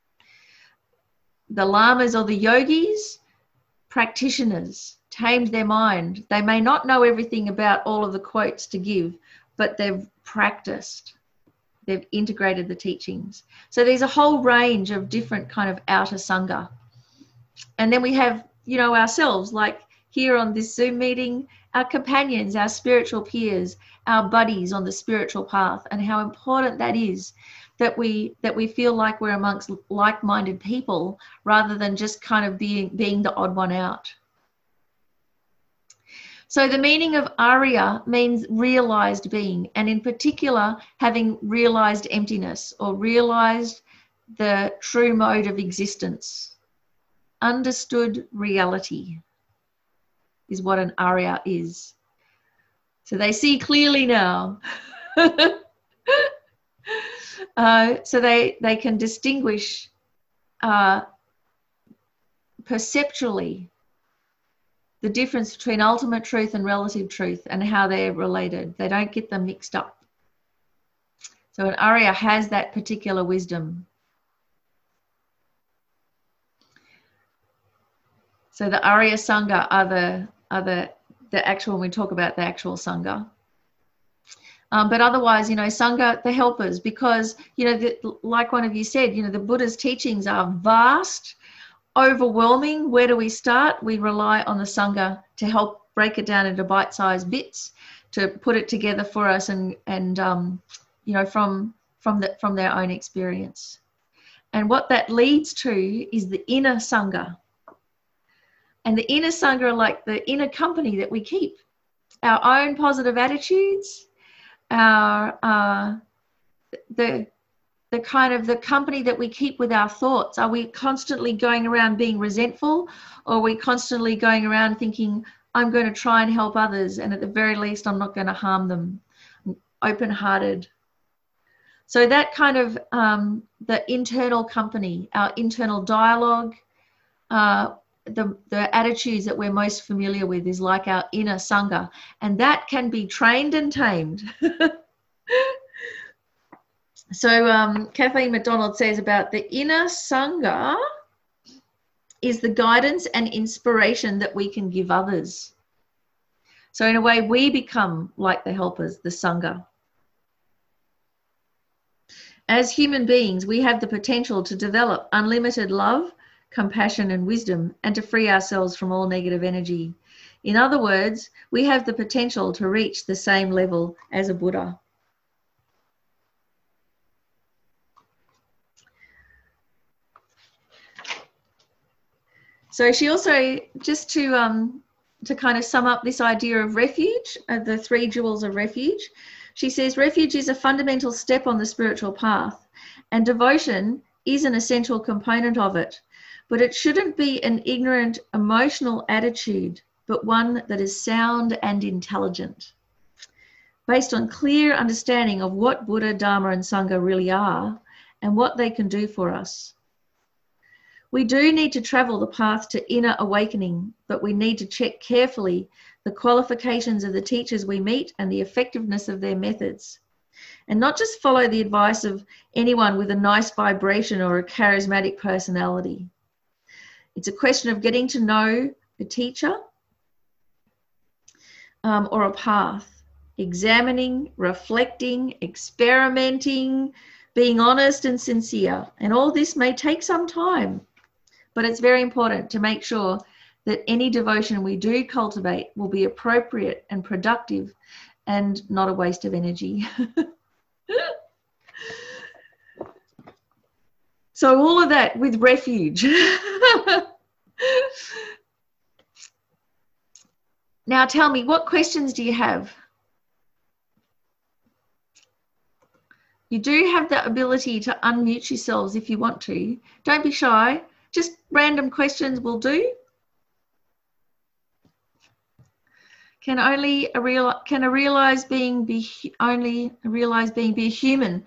[SPEAKER 1] The lamas or the yogis, practitioners, tamed their mind. They may not know everything about all of the quotes to give, but they've practiced. They've integrated the teachings. So there's a whole range of different kind of outer Sangha. And then we have, you know, ourselves, like here on this Zoom meeting, our companions, our spiritual peers, our buddies on the spiritual path, and how important that is that we feel like we're amongst like-minded people rather than just kind of being the odd one out. So the meaning of Arya means realized being, and in particular having realized emptiness or realized the true mode of existence. Understood reality is what an Arya is. So they see clearly now. So they can distinguish perceptually the difference between ultimate truth and relative truth and how they're related. They don't get them mixed up. So an Arya has that particular wisdom. So the Arya Sangha are the actual, when we talk about the actual Sangha. But otherwise, you know, Sangha, the helpers, because, you know, like one of you said, you know, the Buddha's teachings are vast, overwhelming. Where do we start? We rely on the Sangha to help break it down into bite-sized bits, put it together for us, and you know, from their own experience. And what that leads to is the inner Sangha. And the inner Sangha are like the inner company that we keep. Our own positive attitudes, our the kind of the company that we keep with our thoughts. Are we constantly going around being resentful, or are we constantly going around thinking, I'm going to try and help others, and at the very least I'm not going to harm them? Open-hearted. So that kind of the internal company, our internal dialogue, the attitudes that we're most familiar with is like our inner Sangha, and that can be trained and tamed. So Kathleen McDonald says about the inner Sangha is the guidance and inspiration that we can give others. So in a way, we become like the helpers, the Sangha. As human beings, we have the potential to develop unlimited love, compassion, and wisdom, and to free ourselves from all negative energy. In other words, we have the potential to reach the same level as a Buddha. So she also, just to kind of sum up this idea of refuge, the 3 jewels of refuge, she says refuge is a fundamental step on the spiritual path, and devotion is an essential component of it. But it shouldn't be an ignorant, emotional attitude, but one that is sound and intelligent, based on clear understanding of what Buddha, Dharma, and Sangha really are and what they can do for us. We do need to travel the path to inner awakening, but we need to check carefully the qualifications of the teachers we meet and the effectiveness of their methods, and not just follow the advice of anyone with a nice vibration or a charismatic personality. It's a question of getting to know a teacher or a path, examining, reflecting, experimenting, being honest and sincere. And all this may take some time, but it's very important to make sure that any devotion we do cultivate will be appropriate and productive and not a waste of energy. So all of that with refuge. Now tell me, what questions do you have? You do have the ability to unmute yourselves if you want to. Don't be shy. Just random questions will do. Can a realized being be a human?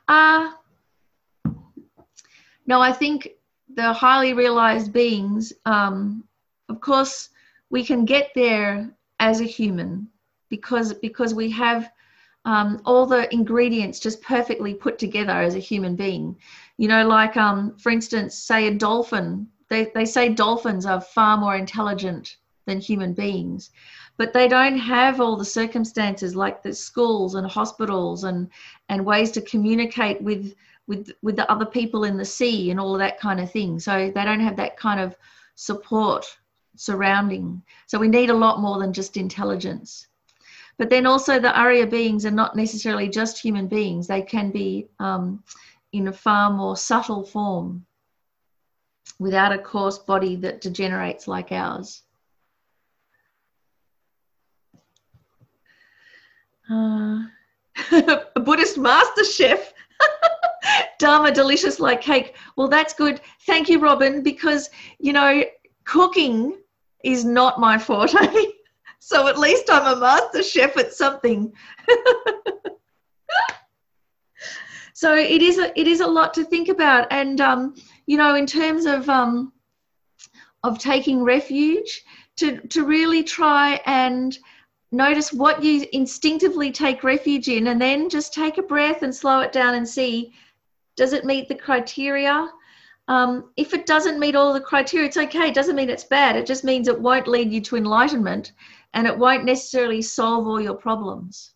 [SPEAKER 1] No, I think the highly realized beings, of course, we can get there as a human because we have all the ingredients just perfectly put together as a human being. You know, like, for instance, say a dolphin. They say dolphins are far more intelligent than human beings, but they don't have all the circumstances like the schools and hospitals and ways to communicate with the other people in the sea and all of that kind of thing. So they don't have that kind of support surrounding. So we need a lot more than just intelligence. But then also the Arya beings are not necessarily just human beings. They can be in a far more subtle form without a coarse body that degenerates like ours. A Buddhist master chef. Dharma delicious like cake. Well, that's good. Thank you, Robin, because, you know, cooking is not my forte. So at least I'm a master chef at something. So it is a lot to think about. And, you know, in terms of taking refuge, to really try and notice what you instinctively take refuge in, and then just take a breath and slow it down and see, does it meet the criteria? If it doesn't meet all the criteria, it's okay. It doesn't mean it's bad. It just means it won't lead you to enlightenment, and it won't necessarily solve all your problems.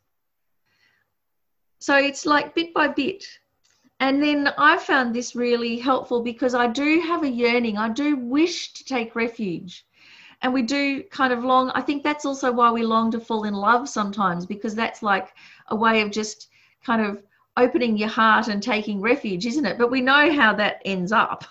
[SPEAKER 1] So it's like bit by bit. And then I found this really helpful because I do have a yearning. I do wish to take refuge. and we do kind of long. I think that's also why we long to fall in love sometimes, because that's like a way of just kind of opening your heart and taking refuge, isn't it? But we know how that ends up.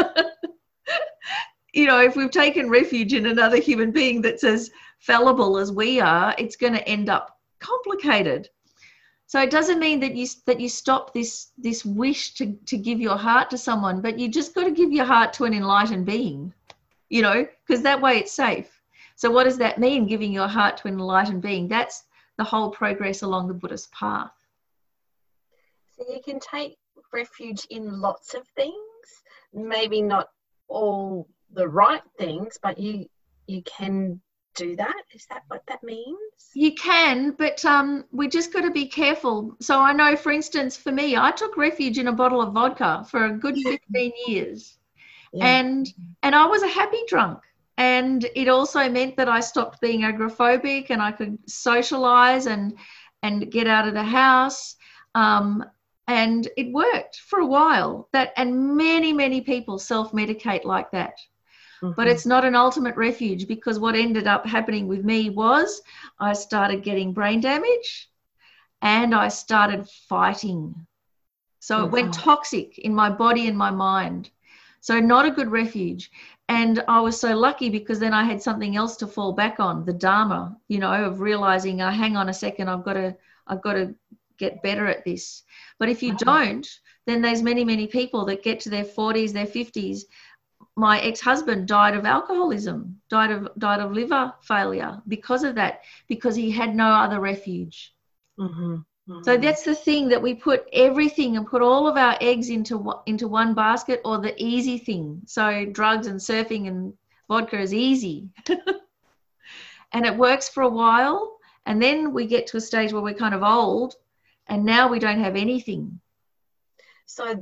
[SPEAKER 1] You know, if we've taken refuge in another human being that's as fallible as we are, it's going to end up complicated. So it doesn't mean that you stop this wish to give your heart to someone, but you just got to give your heart to an enlightened being, you know, because that way it's safe. So what does that mean, giving your heart to an enlightened being? That's the whole progress along the Buddhist path.
[SPEAKER 3] So you can take refuge in lots of things, maybe not all the right things, but you can do that. Is that what that means?
[SPEAKER 1] You can, but we just got to be careful. So I know, for instance, for me, I took refuge in a bottle of vodka for a good 15 years. Yeah. And I was a happy drunk. And it also meant that I stopped being agoraphobic and I could socialize and get out of the house. And it worked for a while. And many people self-medicate like that. Mm-hmm. But it's not an ultimate refuge, because what ended up happening with me was I started getting brain damage and I started fighting. So it went toxic in my body and my mind. So not a good refuge. And I was so lucky, because then I had something else to fall back on, the Dharma, you know, of realizing, hang on a second, I've got to get better at this. But if you don't, then there's many people that get to their 40s, their 50s. My ex-husband died of alcoholism, died of liver failure because of that, because he had no other refuge. Mm-hmm. Mm-hmm. So that's the thing, that we put everything and put all of our eggs into one basket, or the easy thing. So drugs and surfing and vodka is easy. And it works for a while, and then we get to a stage where we're kind of old, and now we don't have anything.
[SPEAKER 3] So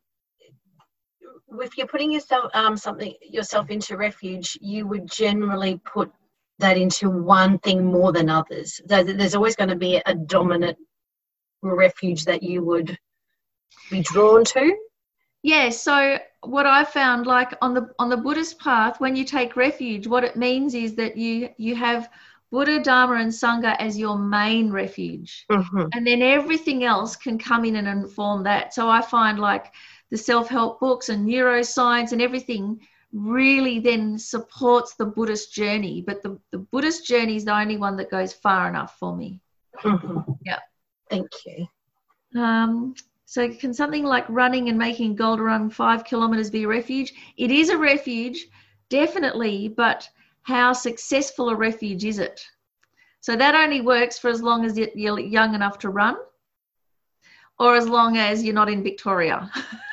[SPEAKER 3] if you're putting yourself into refuge, you would generally put that into one thing more than others. There's always going to be a dominant refuge that you would be drawn to.
[SPEAKER 1] Yeah. So what I found, like on the Buddhist path, when you take refuge, what it means is that you have Buddha, Dharma, and Sangha as your main refuge, and then everything else can come in and inform that. So I find like the self-help books and neuroscience and everything really then supports the Buddhist journey. But the Buddhist journey is the only one that goes far enough for me.
[SPEAKER 3] Mm-hmm.
[SPEAKER 1] Yeah.
[SPEAKER 3] Thank you.
[SPEAKER 1] So can something like running and making Gold Run 5 kilometres be a refuge? It is a refuge, definitely, but how successful a refuge is it? So that only works for as long as you're young enough to run, or as long as you're not in Victoria.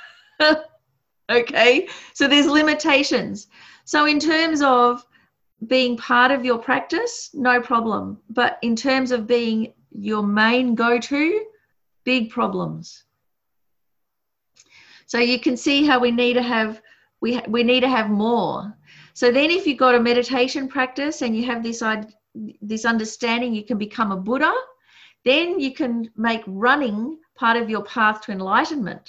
[SPEAKER 1] Okay, so there's limitations. So in terms of being part of your practice, no problem. But in terms of being your main go-to, big problems. So you can see how we need to have more. So then if you've got a meditation practice and you have this understanding, you can become a Buddha, then you can make running part of your path to enlightenment.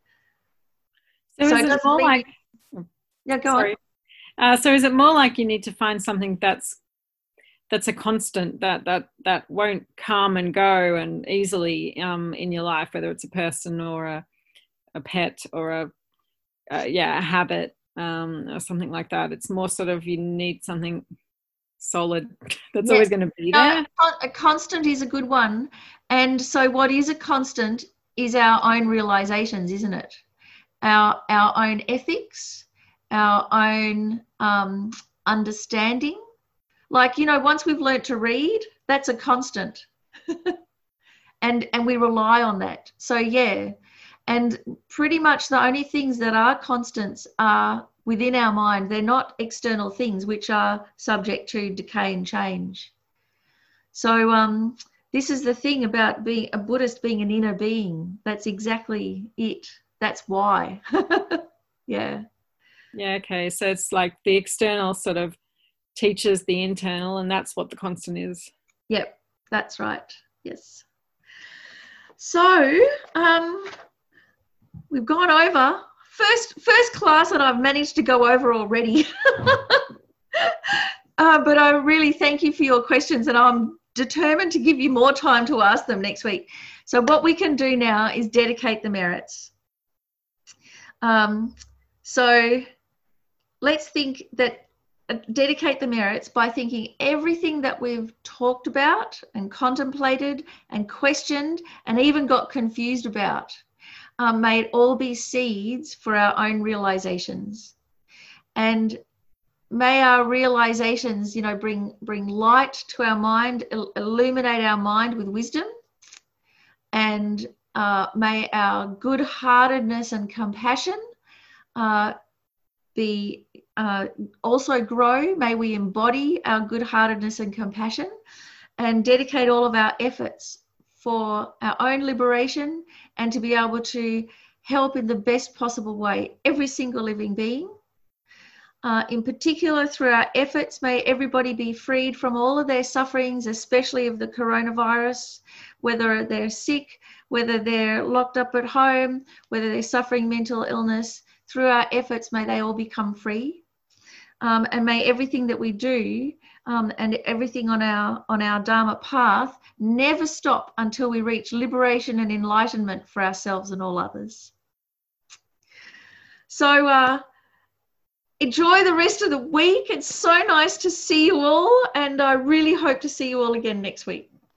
[SPEAKER 5] So is it more like...
[SPEAKER 1] Yeah, go on.
[SPEAKER 5] So is it more like you need to find something that's a constant, that won't come and go and easily in your life, whether it's a person or a pet or a habit or something like that? It's more sort of, you need something solid that's always going to be there.
[SPEAKER 1] A constant is a good one. And so what is a constant is our own realizations, isn't it? Our own ethics, our own understanding. Like, you know, once we've learnt to read, that's a constant. and we rely on that. So, yeah. And pretty much the only things that are constants are within our mind. They're not external things which are subject to decay and change. So this is the thing about being a Buddhist, being an inner being. That's exactly it. That's why. Yeah.
[SPEAKER 5] Yeah, okay. So it's like the external sort of teaches the internal, and that's what the constant is.
[SPEAKER 1] Yep, that's right. Yes. So we've gone over first class that I've managed to go over already. But I really thank you for your questions, and I'm determined to give you more time to ask them next week. So what we can do now is dedicate the merits. So let's think that dedicate the merits by thinking everything that we've talked about and contemplated and questioned and even got confused about, may it all be seeds for our own realizations. And may our realizations, you know, bring light to our mind, illuminate our mind with wisdom, and may our good-heartedness and compassion be also grow. May we embody our good-heartedness and compassion and dedicate all of our efforts for our own liberation and to be able to help in the best possible way every single living being. In particular, through our efforts, may everybody be freed from all of their sufferings, especially of the coronavirus, whether they're sick, whether they're locked up at home, whether they're suffering mental illness. Through our efforts, may they all become free. And may everything that we do and everything on our Dharma path never stop until we reach liberation and enlightenment for ourselves and all others. So enjoy the rest of the week. It's so nice to see you all, and I really hope to see you all again next week.